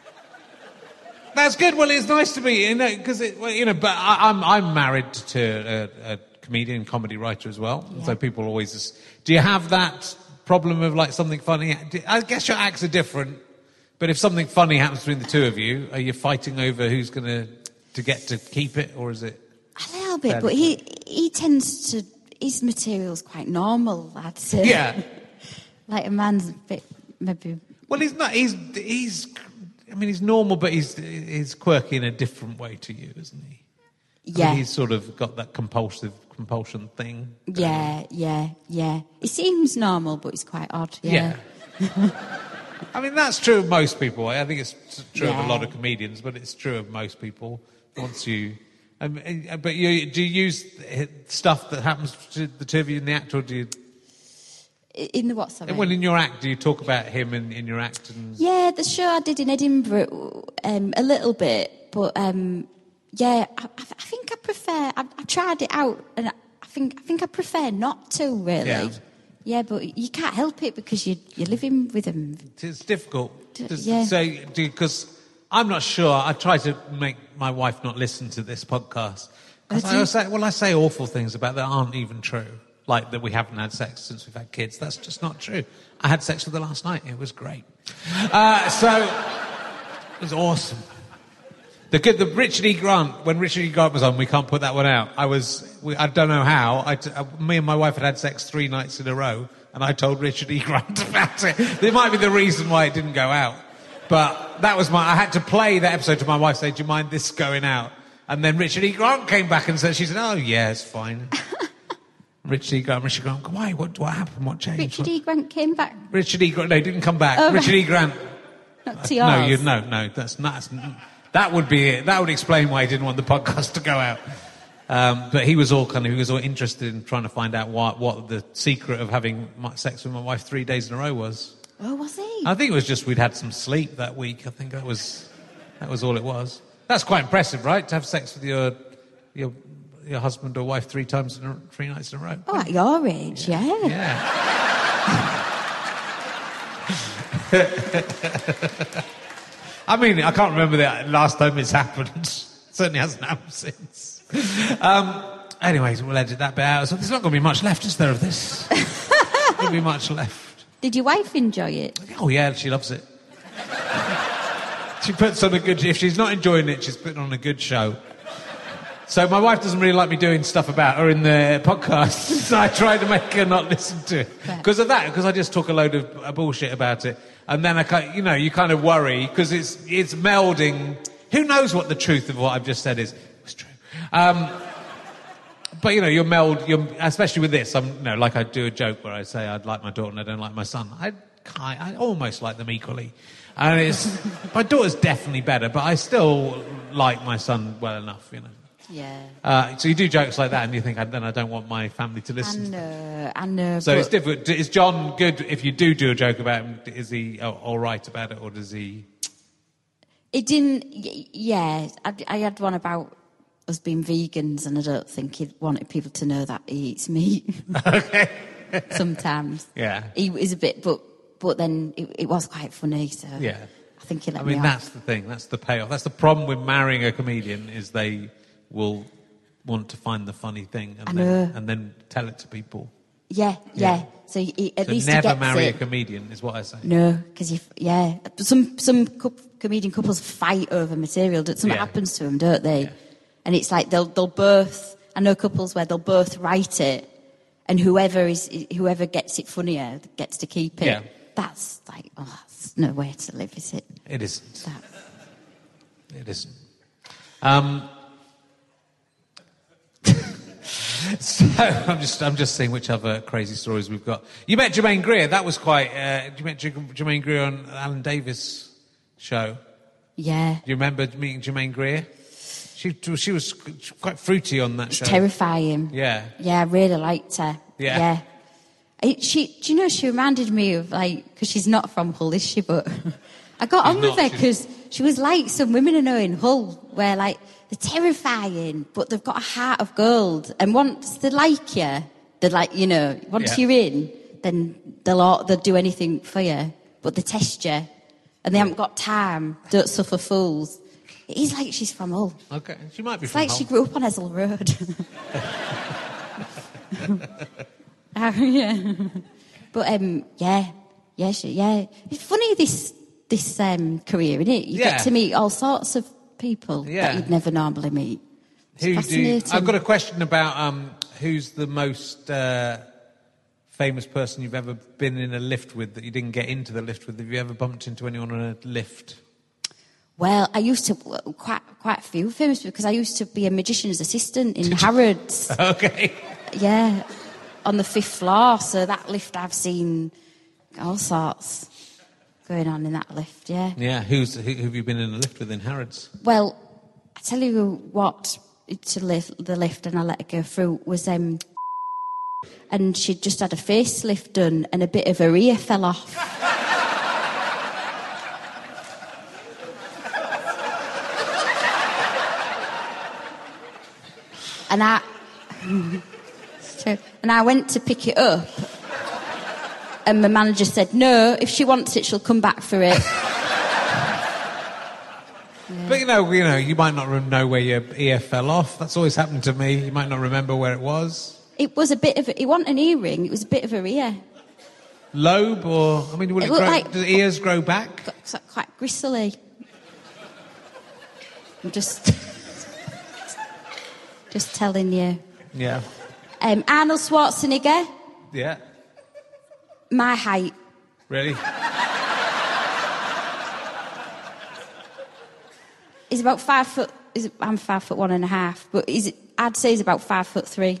that's good. Well, it's nice to be, you know, because well, you know. But I, I'm I'm married to a, a comedian, comedy writer as well. Yeah. So people always just. Do you have that problem of like something funny? I guess your acts are different. But if something funny happens between the two of you, are you fighting over who's going to to get to keep it, or is it? A little bit, but he he tends to, his material's quite normal, I'd say. Yeah. Like a man's a bit, maybe. Well, he's not. He's he's. I mean, he's normal, but he's he's quirky in a different way to you, isn't he? I Yeah. mean, he's sort of got that compulsive compulsion thing. Yeah, yeah, yeah. He seems normal, but he's quite odd. Yeah. Yeah. I mean, that's true of most people. I think it's true of a Yeah. lot of comedians, but it's true of most people. Once you, um, uh, but you do you use stuff that happens to the two of you in the act, or do you? In the what, sorry? When in your act, do you talk about him in, in your act? And Yeah, the show I did in Edinburgh, um, a little bit, but um, yeah, I, I I think I prefer. I, I tried it out, and I I think I think I prefer not to really. Yeah. Yeah, but you can't help it because you you're living with them. it's difficult. D- Does- yeah. So, because I'm not sure. I try to make my wife not listen to this podcast. 'Cause Oh, I do you? always say, well, I say awful things about that aren't even true. Like that we haven't had sex since we've had kids. That's just not true. I had sex with her last night. It was great. Uh, so, it was awesome. The good, the Richard E. Grant, when Richard E. Grant was on, we can't put that one out. I was, we, I don't know how, I t- uh, me and my wife had had sex three nights in a row, and I told Richard E. Grant about it. There might be the reason why it didn't go out. But that was my, I had to play that episode to my wife, say, do you mind this going out? And then Richard E. Grant came back and said, she said, oh yeah, it's fine. Richard E. Grant, Richard E. Grant, why? What, what happened? What changed? Richard E. Grant came back. Richard E. Grant, no, he didn't come back. Oh, Richard right. E. Grant Not to yours. No, you no, no. That's not. That's, that would be it. That would explain why he didn't want the podcast to go out. Um, but he was all kind of. He was all interested in trying to find out what what the secret of having sex with my wife three days in a row was. Oh, was he? I think it was just we'd had some sleep that week. I think that was that was all it was. That's quite impressive, right? To have sex with your your your husband or wife three times in a, three nights in a row. Oh, at your age, yeah. Yeah. I mean, I can't remember the last time it's happened. Certainly hasn't happened since. Um, anyways, we'll edit that bit out. So there's not going to be much left, is there, of this? There's not going to be much left. Did your wife enjoy it? Oh, yeah, she loves it. She puts on a good... If she's not enjoying it, she's putting on a good show. So my wife doesn't really like me doing stuff about her in the podcast, so I try to make her not listen to it. Because of that, because I just talk a load of uh, bullshit about it. And then, I, you know, you kind of worry, because it's it's melding... Who knows what the truth of what I've just said is? It's true. Um, but, you know, you're meld... You're, especially with this, I'm, you know, like I do a joke where I say I'd like my daughter and I don't like my son. I, I almost like them equally. And it's... My daughter's definitely better, but I still like my son well enough, you know. Yeah. Uh, so you do jokes like that, and you think, then I don't want my family to listen. I know, I know. So but... it's difficult. Is John good if you do do a joke about him? Is he all right about it, or does he? It didn't. Yeah, I, I had one about us being vegans, and I don't think he wanted people to know that he eats meat. Okay. Sometimes. Yeah. He is a bit, but but then it, it was quite funny. So yeah. I think he let I me mean, off. that's the thing. That's the payoff. That's the problem with marrying a comedian is they will want to find the funny thing and, I then, know. and then tell it to people. Yeah, yeah. Yeah. So he, at so least never he gets marry it. a comedian is what I say. No, because you, yeah, some some co- comedian couples fight over material. Something Yeah. happens to them, don't they? Yeah. And it's like they'll they'll both. I know couples where they'll both write it, and whoever is whoever gets it funnier gets to keep it. Yeah. That's like, oh, that's no way to live, is it? It isn't. That. It isn't. Um, so I'm just I'm just seeing which other crazy stories we've got. You met Jermaine Greer. That was quite. Uh, you met J- Jermaine Greer on Alan Davis' show. Yeah. Do you remember meeting Jermaine Greer? She she was quite fruity on that It's show. terrifying. Yeah. Yeah, I really liked her. Yeah. Yeah. It, she, do you know, she reminded me of, like, because she's not from Hull, is she? But I got She's on with not, her she's- because she was like some women I know in Hull, where, like, they're terrifying, but they've got a heart of gold. And once they like you, they're like, you know, once Yeah. you're in, then they'll, all, they'll do anything for you. But they test you, and they haven't got time. Don't suffer fools. It is like she's from Hull. Okay, she might be It's from like Hull. she grew up on Hessel Road. Oh, yeah. But, um, yeah. Yeah, she, yeah. It's funny, this this um, career, isn't it? You Yeah. get to meet all sorts of people Yeah. that you'd never normally meet. It's Who do you, fascinating. I've got a question about um, who's the most uh, famous person you've ever been in a lift with that you didn't get into the lift with. Have you ever bumped into anyone on a lift? Well, I used to, quite quite a few famous because I used to be a magician's assistant in Harrods. Okay. Yeah, on the fifth floor. So that lift, I've seen all sorts going on in that lift, yeah. Yeah, who's who, who have you been in a lift with in Harrods? Well, I tell you what, to lift, the lift, and I let her go through, was... um, and she'd just had a facelift done and a bit of her ear fell off. And I... And I went to pick it up, and my manager said, no, if she wants it, she'll come back for it. But you know, you know, you might not know where your ear fell off. That's always happened to me. You might not remember where it was. It was a bit of... A, it wasn't an earring, it was a bit of her ear. Lobe, or I mean, will It it, looked grow? like- Do the ears grow back? Got sort of quite gristly. I'm just... just telling you. Yeah. Um, Arnold Schwarzenegger, Yeah. my height. Really? He's about five foot... Is, I'm five foot one and a half, but he's, I'd say he's about five foot three.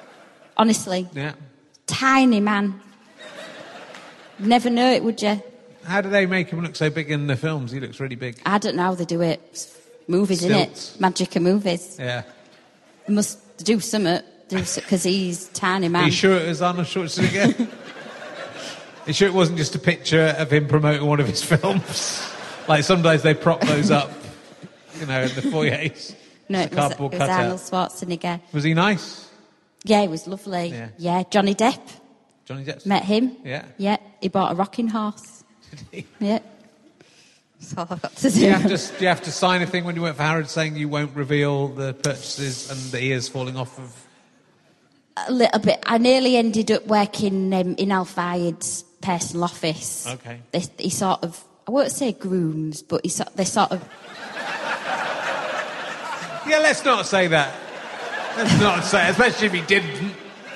Honestly. Yeah. Tiny man. Never know it, would you? How do they make him look so big in the films? He looks really big. I don't know how they do it. It's movies, Stilts. innit? Magic of movies. Yeah. They must do something, because he's tiny man. Are you sure it was Arnold Schwarzenegger? Are you sure it wasn't just a picture of him promoting one of his films? Like sometimes they prop those up, you know, in the foyers. No, it was, it was Arnold Schwarzenegger. Was he nice? Yeah, he was lovely. Yeah. yeah. Johnny Depp. Johnny Depp. Met him. Yeah. Yeah, he bought a rocking horse. Did he? Yeah. That's all I've got to do. Do you, have to, do you have to sign a thing when you work for Harrods saying you won't reveal the purchases and the ears falling off of... A little bit. I nearly ended up working um, in Al Fayed's personal office. Okay. They, he sort of, I won't say grooms, but he, they sort of... Yeah, let's not say that. Let's not say it, especially if he didn't.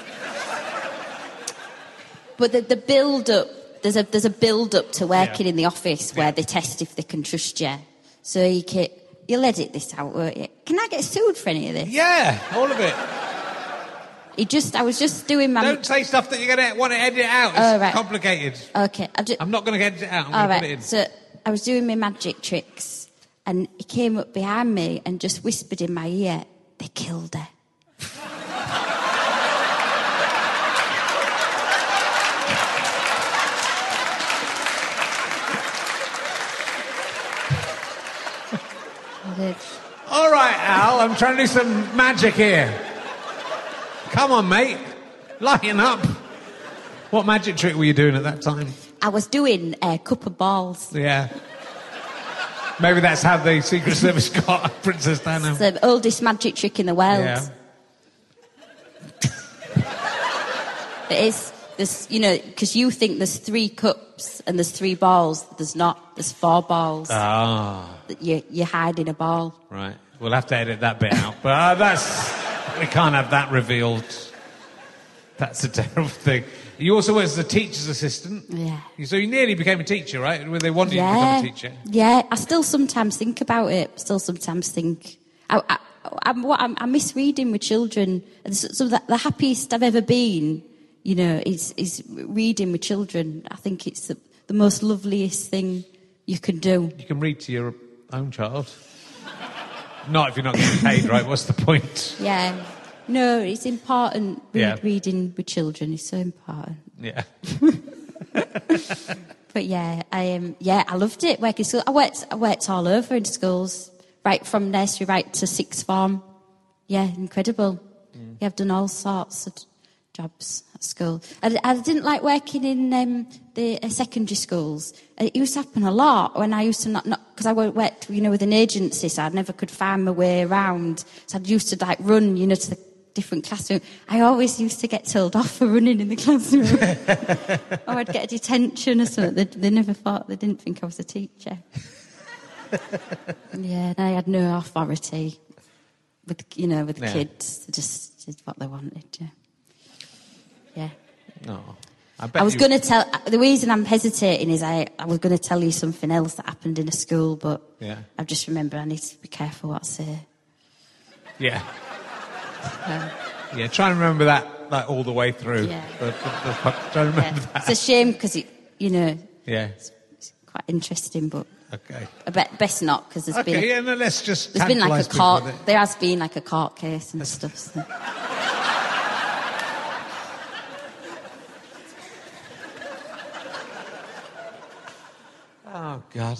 But the, the build-up, there's a, there's a build-up to working Yeah. in the office where Yeah. they test if they can trust you. So you can, you'll edit this out, won't you? Can I get sued for any of this? Yeah, all of it. He just, I was just doing my... Don't say stuff that you're going to want to edit out. It's Oh, right. complicated. Okay. I ju- I'm not going to edit it out. I'm All going to put it right. in. So I was doing my magic tricks, and he came up behind me and just whispered in my ear, "They killed her." I did. All right, Al, I'm trying to do some magic here. Come on, mate. Lighten up. What magic trick were you doing at that time? I was doing a cup of balls. Yeah. Maybe that's how the Secret Service got Princess Diana. It's the oldest magic trick in the world. Yeah. It is. There's, you know, because you think there's three cups and there's three balls. There's not. There's four balls. Ah. You, you're hiding a ball. Right. We'll have to edit that bit out. But uh, that's... We can't have that revealed. That's a terrible thing. You also worked as a teacher's assistant. Yeah. So you nearly became a teacher, right? Where they wanted Yeah. you to become a teacher. Yeah. I still sometimes think about it. Still sometimes think... I, I, I'm, what, I'm, I miss reading with children. And so, so that the happiest I've ever been, you know, is, is reading with children. I think it's the, the most loveliest thing you can do. You can read to your own child. Not if you're not getting paid, right? What's the point? Yeah. No, it's important. Read, Yeah. Reading with children is so important. Yeah. But yeah, I um, yeah, I loved it. Working school, I worked, I worked all over in schools, right from nursery right to sixth form. Yeah, incredible. Mm. Yeah, I've done all sorts of jobs at school. I, I didn't like working in um, the uh, secondary schools. It used to happen a lot when I used to not, not because I worked, you know, with an agency, so I never could find my way around. So I used to like run, you know, to the different classroom. I always used to get told off for running in the classroom. Or I'd get a detention or something. They, they never thought, they didn't think I was a teacher. Yeah, and I had no authority with, you know, with the Yeah. kids. They just did what they wanted. Yeah. Yeah. No. I, bet I was you... going to tell. The reason I'm hesitating is I, I was going to tell you something else that happened in a school, but Yeah. I've just remembered I need to be careful what I say. Yeah. Um, Yeah, try and remember that like, all the way through. Yeah. The, the, the, try and remember yeah. that. It's a shame because it, you know, Yeah. it's quite interesting, but Okay. I bet best not because there's Okay, been. yeah, no, let's just There's been like a tantalise people court. with it. There has been like a court case and stuff. So. Oh, God.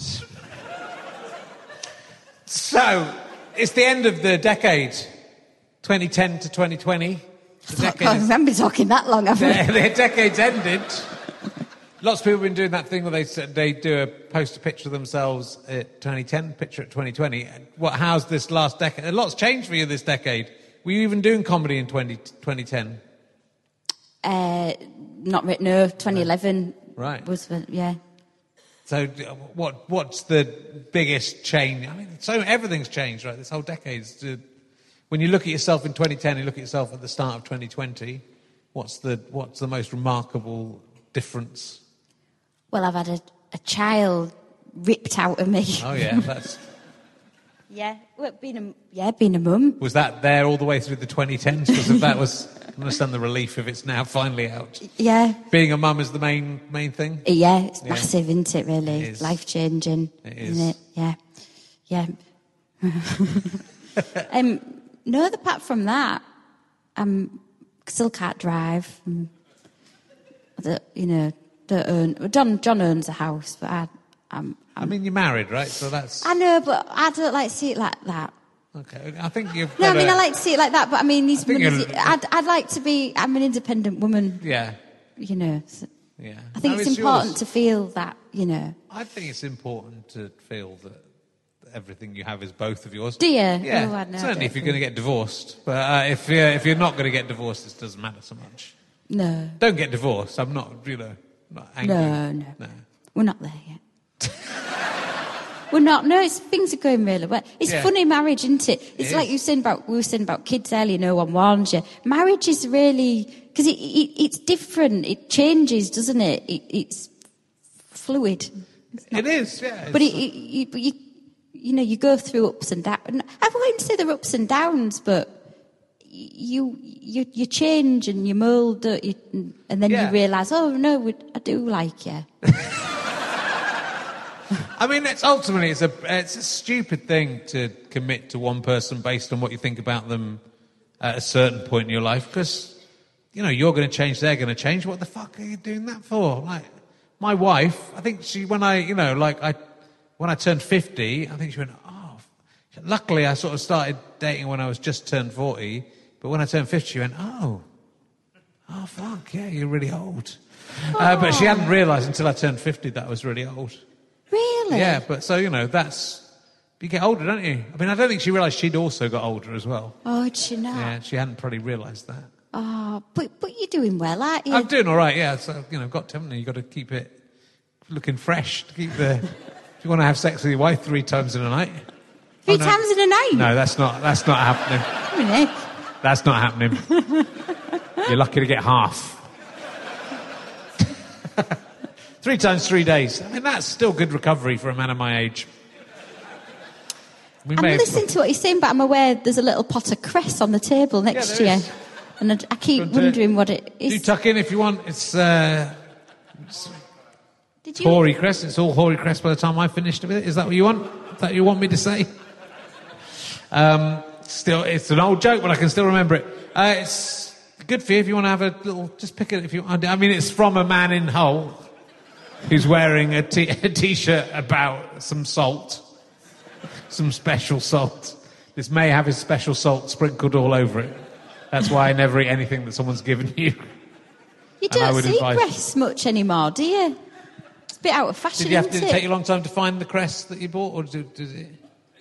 So, it's the end of the decade. twenty ten to twenty twenty. The I can't remember talking that long, have the, we? the decade's ended. Lots of people have been doing that thing where they said they do a post a picture of themselves at twenty ten, picture at twenty twenty. What? How's this last decade? A lot's changed for you this decade. Were you even doing comedy in twenty ten? Uh, not written. No, twenty eleven. Right. Was the, yeah. So, what? What's the biggest change? I mean, so everything's changed, right? This whole decade's. Uh, when you look at yourself in twenty ten, you look at yourself at the start of twenty twenty. What's the What's the most remarkable difference? Well, I've had a, a child ripped out of me. Oh yeah, that's Yeah, well, being a yeah, being a mum. Was that there all the way through the twenty tens? Because if that was, I understand the relief if it's now finally out. Yeah. Being a mum is the main main thing? Yeah, it's Yeah. massive, isn't it, really? It is. Life-changing, It isn't is. it? Yeah. Yeah. um, no, apart from that, I still can't drive. Um, I don't- you know, don't own... well, John, John owns a house, but I... I'm, I mean, you're married, right? So that's... I know, but I don't like to see it like that. Okay, I think you've No, got I mean, a- I like to see it like that, but I mean, these think money's, you're- I'd, I'd like to be... I'm an independent woman, Yeah, you know. So yeah. I think No, it's, important yours. to feel that, you know. I think it's important to feel that everything you have is both of yours. Do you? Yeah, Oh, I know, I certainly don't if you're going to get divorced. But uh, if, you're, if you're not going to get divorced, this doesn't matter so much. No. Don't get divorced. I'm not, you know, not angry. No, no. no. We're not there yet. We're not. No, it's, things are going really well. It's Yeah. funny, marriage, isn't it? It's It like is. you were saying about we were saying about kids earlier. No one warns you. Marriage is really because it, it, it's different. It changes, doesn't it? it it's fluid. It is, yeah. But it, it's- it, you, but you, you know, you go through ups and downs. I wouldn't say they're ups and downs, but you you you change and you mould, don't you? And then Yeah. you realise, oh no, we, I do like you. I mean, it's ultimately it's a it's a stupid thing to commit to one person based on what you think about them at a certain point in your life, because you know you're going to change, they're going to change. What the fuck are you doing that for? Like, my wife, I think she when I you know like I when I turned fifty, I think she went, oh. Luckily, I sort of started dating when I was just turned forty, but when I turned fifty, she went, oh, oh fuck, yeah, you're really old. Uh, but she hadn't realised until I turned fifty that I was really old. Really? Yeah, but so, you know, that's... You get older, don't you? I mean, I don't think she realised she'd also got older as well. Oh, did you know? Yeah, she hadn't probably realised that. Oh, but but you're doing well, aren't you? I'm doing all right, yeah. So, you know, got to, haven't you? You've got to keep it looking fresh. To keep the... If you want to have sex with your wife three times in a night... Three Oh, no. times in a night? No, that's not, that's not happening. I mean, heck. That's not happening. You're lucky to get half. Three times three days. I mean, that's still good recovery for a man of my age. We I'm may have- listening to what you're saying, but I'm aware there's a little pot of cress on the table next Yeah, to there you. is. And I, I keep Don't do it. wondering what it Do is. tuck in if you want. It's uh, Did you? hoary crest. It's all hoary crest by the time I finished with it. Is that what you want? Is that what you want me to say? Um, still, it's an old joke, but I can still remember it. Uh, it's good for you if you want to have a little... Just pick it if you want. I mean, it's from a man in Hull who's wearing a, t- a T-shirt about some salt. Some special salt. This may have his special salt sprinkled all over it. That's why I never eat anything that someone's given you. You And I don't would see advise- cress much anymore, do you? It's a bit out of fashion, Did you have to isn't take it? you a long time to find the crest that you bought, or did, did it?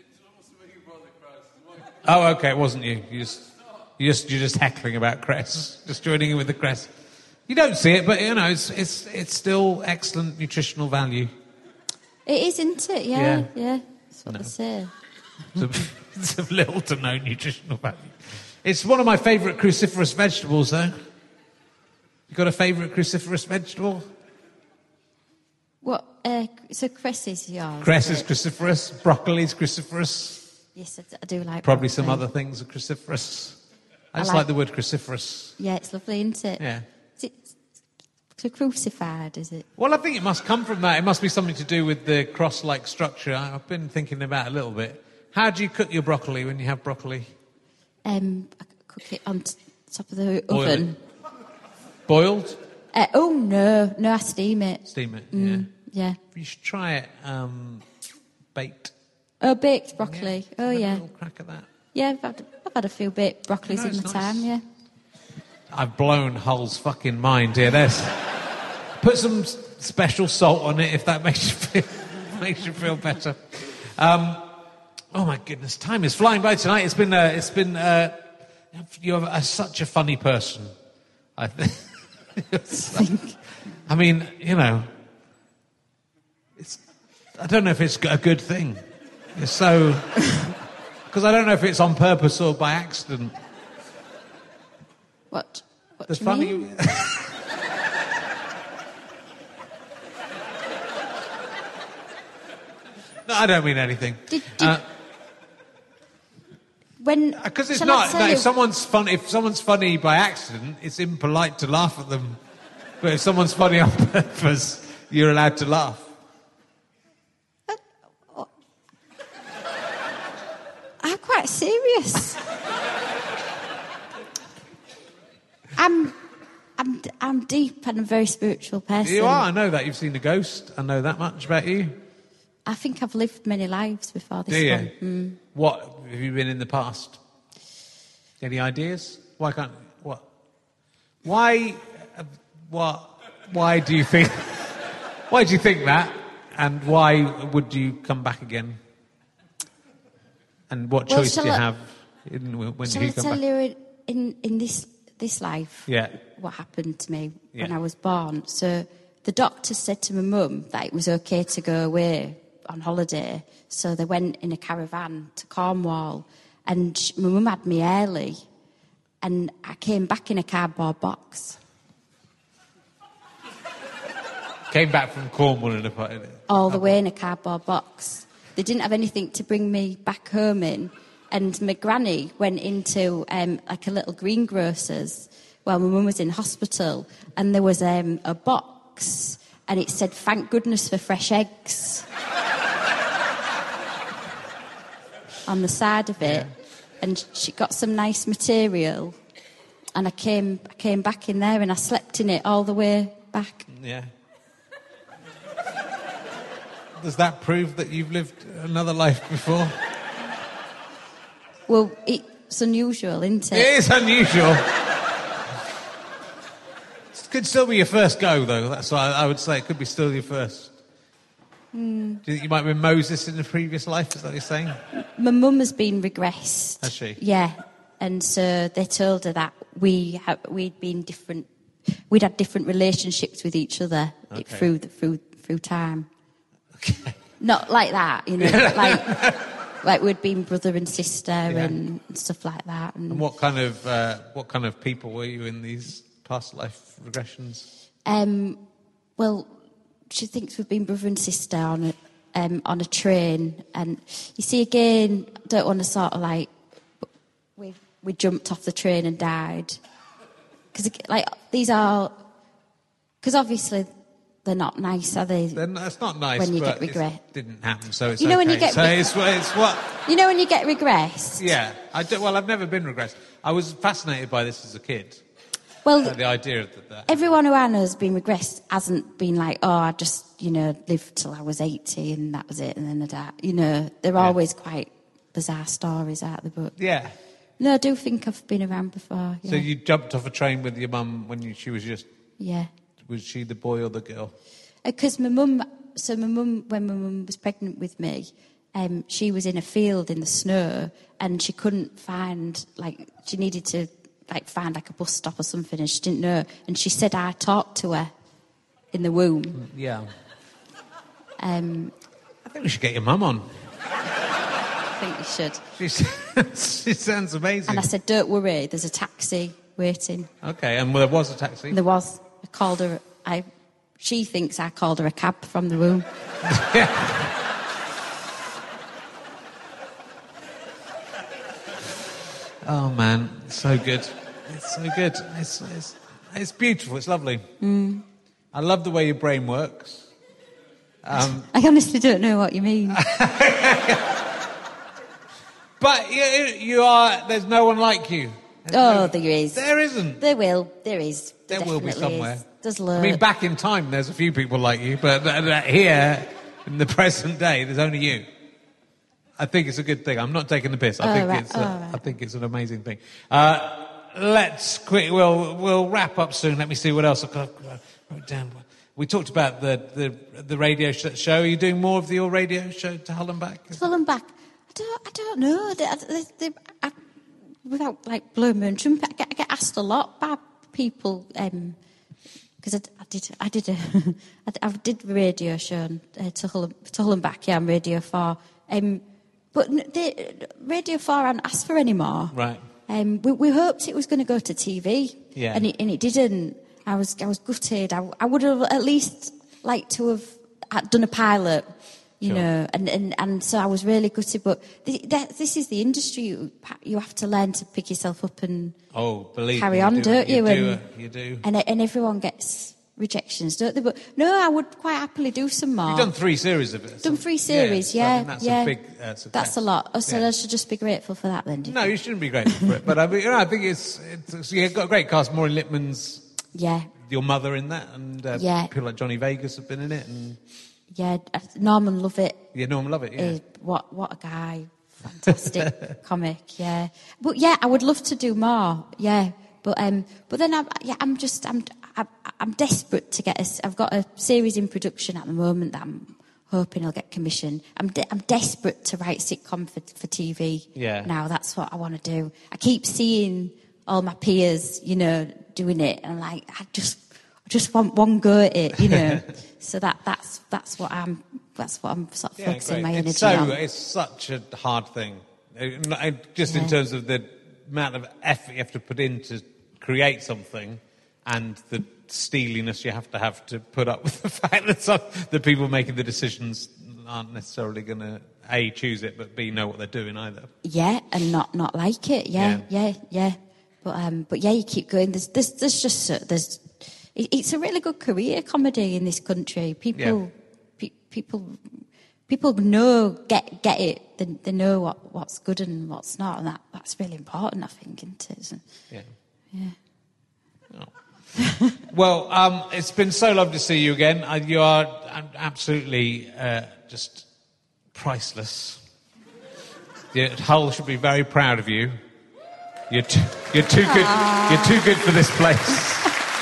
Oh, okay, it wasn't you. You just, you just, you're just heckling about crest, just joining in with the crest. You don't see it, but you know, it's it's it's still excellent nutritional value. It is, isn't it? Yeah, Yeah. yeah. That's what No. they say. It's of, it's of little to no nutritional value. It's one of my favourite cruciferous vegetables, though. You got a favourite cruciferous vegetable? What? Uh, so cress is yours? Cress is is it? cruciferous. Broccoli is cruciferous. Yes, I d- I do like Probably some broccoli. other things are cruciferous. I I just like- like the word cruciferous. Yeah, it's lovely, isn't it? Yeah. Is it so crucified, is it? Well, I think it must come from that. It must be something to do with the cross-like structure. I- I've been thinking about it a little bit. How do you cook your broccoli when you have broccoli? Um, I cook it on t- top of the Boil oven. Boiled? Uh, oh, no. No, I steam it. Steam it, Mm, yeah. yeah. You should try it um, baked. Oh, baked broccoli. Oh, Have a yeah. little crack at that. Yeah, I've had, I've had a few baked broccolis No, in it's my nice. time, yeah. I've blown Hull's fucking mind here. There's... Put some s- special salt on it if that makes you feel, makes you feel better. Um, oh my goodness, time is flying by tonight. It's been, uh, it's been. Uh, you're a, such a funny person. I think. I mean, you know, it's. I don't know if it's a good thing. It's so because I don't know if it's on purpose or by accident. What? What There's do you funny. mean? No, I don't mean anything. Did, did, Uh, when Because it's shall I not. tell No, you- if someone's fun, if someone's funny by accident, it's impolite to laugh at them. But if someone's funny on purpose, you're allowed to laugh. I'm quite serious. I'm, I'm, I'm deep and a very spiritual person. You are. I know that. You've seen a ghost. I know that much about you. I think I've lived many lives before this Do you? one. Mm. What have you been in the past? Any ideas? Why can't? What? Why? Uh, what? Why do you think? Why do you think that? And why would you come back again? And what Well, choice do shall you I- have in, when Shall you I come tell back? you in, in this this life Yeah. what happened to me when Yeah. I was born? So the doctor said to my mum that it was okay to go away on holiday. So they went in a caravan to Cornwall, and sh- my mum had me early, and I came back in a cardboard box. Came back from Cornwall in a... all the way in a cardboard box. They didn't have anything to bring me back home in. And my granny went into um, like a little greengrocer's while my mum was in hospital, and there was um, a box, and it said, "Thank goodness for fresh eggs," on the side of it. Yeah. And she got some nice material, and I came, I came back in there, and I slept in it all the way back. Yeah. Does that prove that you've lived another life before? Well, it's unusual, isn't it? It is unusual. It could still be your first go, though. That's why I would say it could be still your first. Mm. Do you think you might have been Moses in a previous life? Is that what you're saying? My mum has been regressed. Has she? Yeah, and so they told her that we ha- we'd been different, we'd had different relationships with each other Okay. through the, through through time. Okay. Not like that, you know, like like we'd been brother and sister and stuff like that. And, And what kind of uh, what kind of people were you in these past life regressions? Um, well, she thinks we've been brother and sister on a, um, on a train. And you see, again, I don't want to sort of like, we we jumped off the train and died. Because, like, these are, because obviously they're not nice, are they? Then that's not nice. When you but get regret. It didn't happen, so it's You know when you okay. get So re- it's, it's what. You know when you get regressed? Yeah, I do, well, I've never been regressed. I was fascinated by this as a kid. Well, Uh, the idea of that. that everyone who I know has been regressed hasn't been like, oh, I just, you know, lived till I was eighty and that was it, and then I died. You know, they're Yeah. always quite bizarre stories, aren't they? But yeah. no, I do think I've been around before. Yeah. So you jumped off a train with your mum when you, she was just. Yeah. Was she the boy or the girl? Because my mum, so my mum, when my mum was pregnant with me, um, she was in a field in the snow, and she couldn't find, like, she needed to, like, find, like, a bus stop or something, and she didn't know. And she said I talked to her in the womb. Yeah. Um, I think we should get your mum on. I think you should. She, she sounds amazing. And I said, don't worry, there's a taxi waiting. Okay, and there was a taxi. And there was. I called her, I, she thinks I called her a cab from the womb. Oh man, it's so good. It's so good. It's, it's, it's beautiful. It's lovely. Mm. I love the way your brain works. Um, I honestly don't know what you mean. but you, you are. There's no one like you. There's Oh, no- there is. There isn't. There will. There is. There will be definitely somewhere. is. There's I loads. mean, back in time, there's a few people like you, but th- th- here, in the present day, there's only you. I think it's a good thing. I'm not taking the piss. I Oh, think right. it's. Oh, A, right. I think it's an amazing thing. Uh, let's quick. We'll we'll wrap up soon. Let me see what else I've got. Wrote down. We talked about the the, the radio sh- show. Are you doing more of your radio show to Hull and back? Pull 'em back. I don't. I don't know. They, they, they, I, without like blowing my own trumpet, I get, I get asked a lot by people because I, I did. I did a. I, I did a radio show on, uh, to Hull to Hull and back. Yeah, on Radio Four. Um, but n- they, Radio Four hadn't asked for any more. Right. Um, we, we hoped it was going to go to T V. Yeah. And it and it didn't. I was I was gutted. I, I would have at least liked to have had done a pilot. You Sure. know, and, and, and so I was really gutted. But th- that, this is the industry. You, you have to learn to pick yourself up and Oh, believe carry me, you on, do, don't you? You do, and, you do. And, and everyone gets rejections, don't they? But no, I would quite happily do some more. You've done three series of it. Done three so- series, so I yeah, think that's yeah. a big uh, success. That's a lot. Oh, so Yeah. I should just be grateful for that then. do you No, think? you shouldn't be grateful for it. But I mean, you know, I think it's, it's you've got a great cast. Maureen Lipman's Yeah, your mother in that, and uh, Yeah. people like Johnny Vegas have been in it, and yeah. Norman Lovett. yeah, Norman Lovett. Yeah, is what what a guy, fantastic comic. Yeah, but yeah, I would love to do more. Yeah, but um, but then I'm yeah, I'm just I'm I'm, I'm desperate to get a. I've got a series in production at the moment that I'm hoping I'll get commissioned. I'm de- I'm desperate to write sitcom for for T V. Yeah. Now that's what I want to do. I keep seeing all my peers, you know, doing it, and I'm like, I just I just want one go at it, you know. So that that's that's what I'm. That's what I'm sort of yeah, focusing great. my energy It's so on. it's such a hard thing, Uh, n- uh, just in Yeah. terms of the amount of effort you have to put in to create something, and the steeliness you have to have to put up with the fact that some, the people making the decisions aren't necessarily going to A, choose it, but B, know what they're doing either. Yeah, and not not like it. Yeah, yeah, yeah. But um, but yeah, you keep going. There's there's, there's just so- there's. It, it's a really good career comedy in this country. People, pe- people, people know get get it. They, they know what, what's good and what's not, and that that's really important. I think, isn't it? Isn't- Yeah. Yeah. Oh. Well, um, it's been so lovely to see you again. Uh, you are um, absolutely uh, just priceless. The Hull should be very proud of you. You're too, you're too good. You're too good for this place.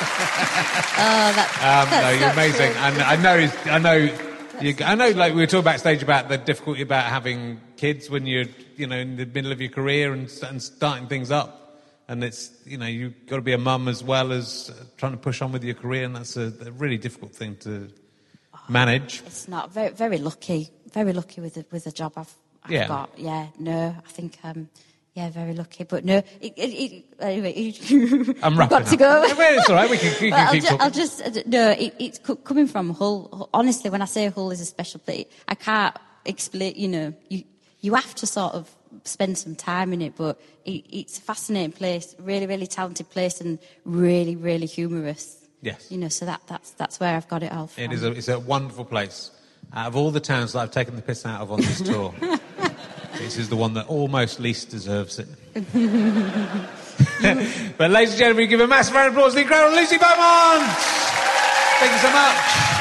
Oh, that, Um, that's no, you're not amazing, true. and I know, I know, you, I know. Like we were talking backstage about the difficulty about having kids when you're, you know, in the middle of your career and, and starting things up, and it's, you know, you've got to be a mum as well as trying to push on with your career, and that's a, a really difficult thing to manage. It's not very very lucky. Very lucky with the, with the job I've, I've Yeah. got. Yeah. No, I think. Um, Yeah, very lucky, but no. It, it, it, anyway, I'm I've wrapping got to up. go. Well, it's all right. We can, we can Well, I'll, keep ju- talking. I'll just uh, no. It, it's co- coming from Hull. Honestly, when I say Hull is a special place, I can't explain. You know, you you have to sort of spend some time in it, but it, it's a fascinating place, really, really talented place, and really, really humorous. Yes. You know, so that that's that's where I've got it all from. It is a, it's a wonderful place. Out of all the towns that I've taken the piss out of on this tour, this is the one that almost least deserves it. But ladies and gentlemen, give a massive round of applause to the incredible Lucy Beaumont! Thank you so much.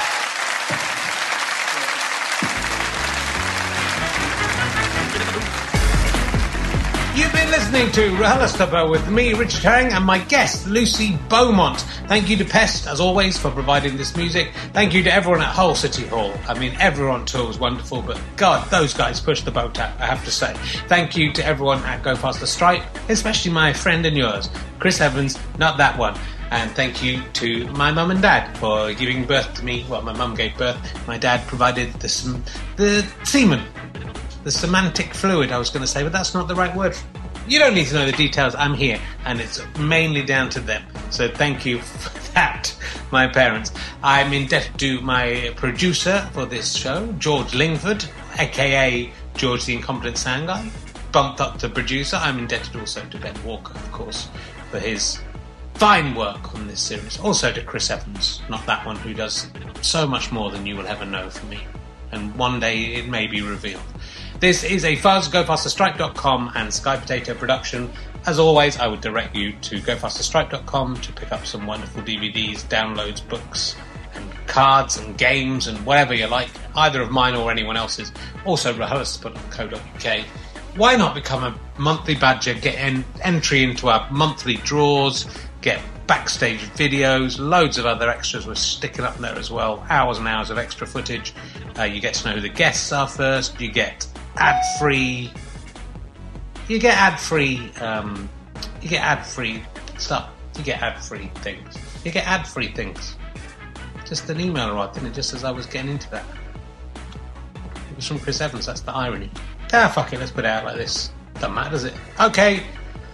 You've been listening to RHLSTP with me, Richard Herring, and my guest, Lucy Beaumont. Thank you to Pest, as always, for providing this music. Thank you to everyone at Hull City Hall. I mean, everyone on tour was wonderful, but God, those guys pushed the boat out, I have to say. Thank you to everyone at Go Faster Stripe, especially my friend and yours, Chris Evans, not that one. And thank you to my mum and dad for giving birth to me. Well, my mum gave birth. My dad provided the, sem- the semen. The semantic fluid, I was going to say, but that's not the right word. You don't need to know the details. I'm here, and it's mainly down to them. So thank you for that, my parents. I'm indebted to my producer for this show, George Lingford, aka George the Incompetent Sound Guy, bumped up to producer. I'm indebted also to Ben Walker, of course, for his fine work on this series. Also to Chris Evans, not that one, who does so much more than you will ever know from me. And one day it may be revealed. This is a Fuzz, go faster stripe dot com and Sky Potato production. As always, I would direct you to go faster stripe dot com to pick up some wonderful D V Ds, downloads, books, and cards and games and whatever you like, either of mine or anyone else's. Also, R H L S T P dot co dot U K. Why not become a monthly badger, get en- entry into our monthly draws, get backstage videos, loads of other extras we're sticking up there as well, hours and hours of extra footage. Uh, you get to know who the guests are first, you get ad-free, you get ad-free, um, you get ad-free stuff, you get ad-free things, you get ad-free things. Just an email arrived, didn't it, just as I was getting into that. It was from Chris Evans, that's the irony. Ah, fuck it, let's put it out like this. Doesn't matter, does it? Okay,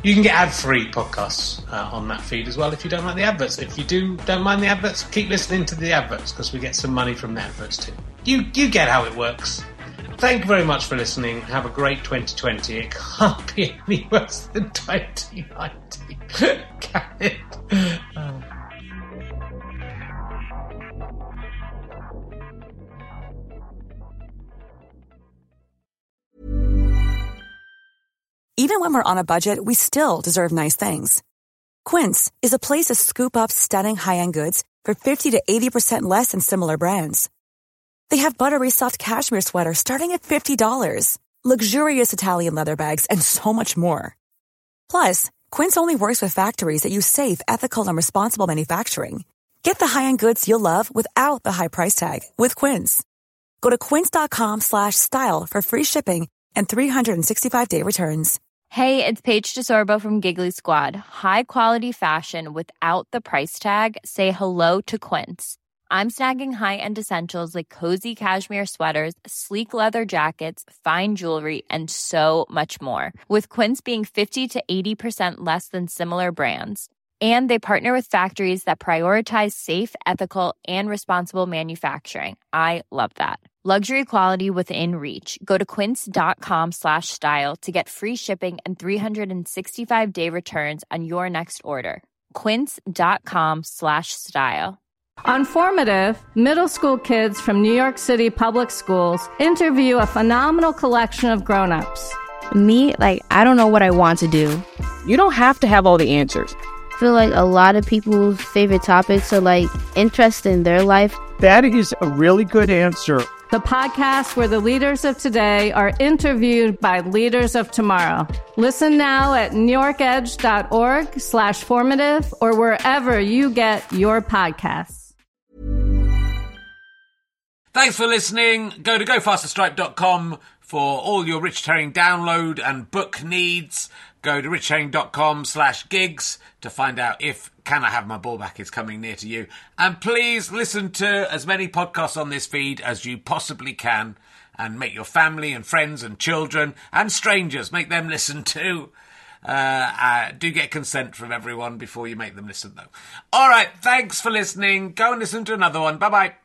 You can get ad-free podcasts uh, on that feed as well if you don't like the adverts. If you do don't mind the adverts, keep listening to the adverts because we get some money from the adverts too. You you get how it works. Thank you very much for listening. Have a great twenty twenty. It can't be any worse than twenty nineteen. Can it? Oh. Even when we're on a budget, we still deserve nice things. Quince is a place to scoop up stunning high-end goods for fifty to eighty percent less than similar brands. They have buttery soft cashmere sweaters starting at fifty dollars, luxurious Italian leather bags, and so much more. Plus, Quince only works with factories that use safe, ethical, and responsible manufacturing. Get the high-end goods you'll love without the high price tag with Quince. Go to quince.com slash style for free shipping and three sixty-five day returns. Hey, it's Paige DeSorbo from Giggly Squad. High quality fashion without the price tag. Say hello to Quince. I'm snagging high-end essentials like cozy cashmere sweaters, sleek leather jackets, fine jewelry, and so much more. With Quince being fifty to eighty percent less than similar brands. And they partner with factories that prioritize safe, ethical, and responsible manufacturing. I love that. Luxury quality within reach. Go to quince.com slash style to get free shipping and three sixty-five day returns on your next order. Quince.com slash style. On Formative, middle school kids from New York City public schools interview a phenomenal collection of grown-ups. Me, like, I don't know what I want to do. You don't have to have all the answers. I feel like a lot of people's favorite topics are like interest in their life. That is a really good answer. The podcast where the leaders of today are interviewed by leaders of tomorrow. Listen now at newyorkedge.org slash formative or wherever you get your podcasts. Thanks for listening. Go to go faster stripe dot com for all your Richard Herring download and book needs. Go to richardherring.com slash gigs to find out if Can I Have My Ball Back is coming near to you. And please listen to as many podcasts on this feed as you possibly can and make your family and friends and children and strangers, make them listen too. Uh, uh, do get consent from everyone before you make them listen, though. All right, thanks for listening. Go and listen to another one. Bye-bye.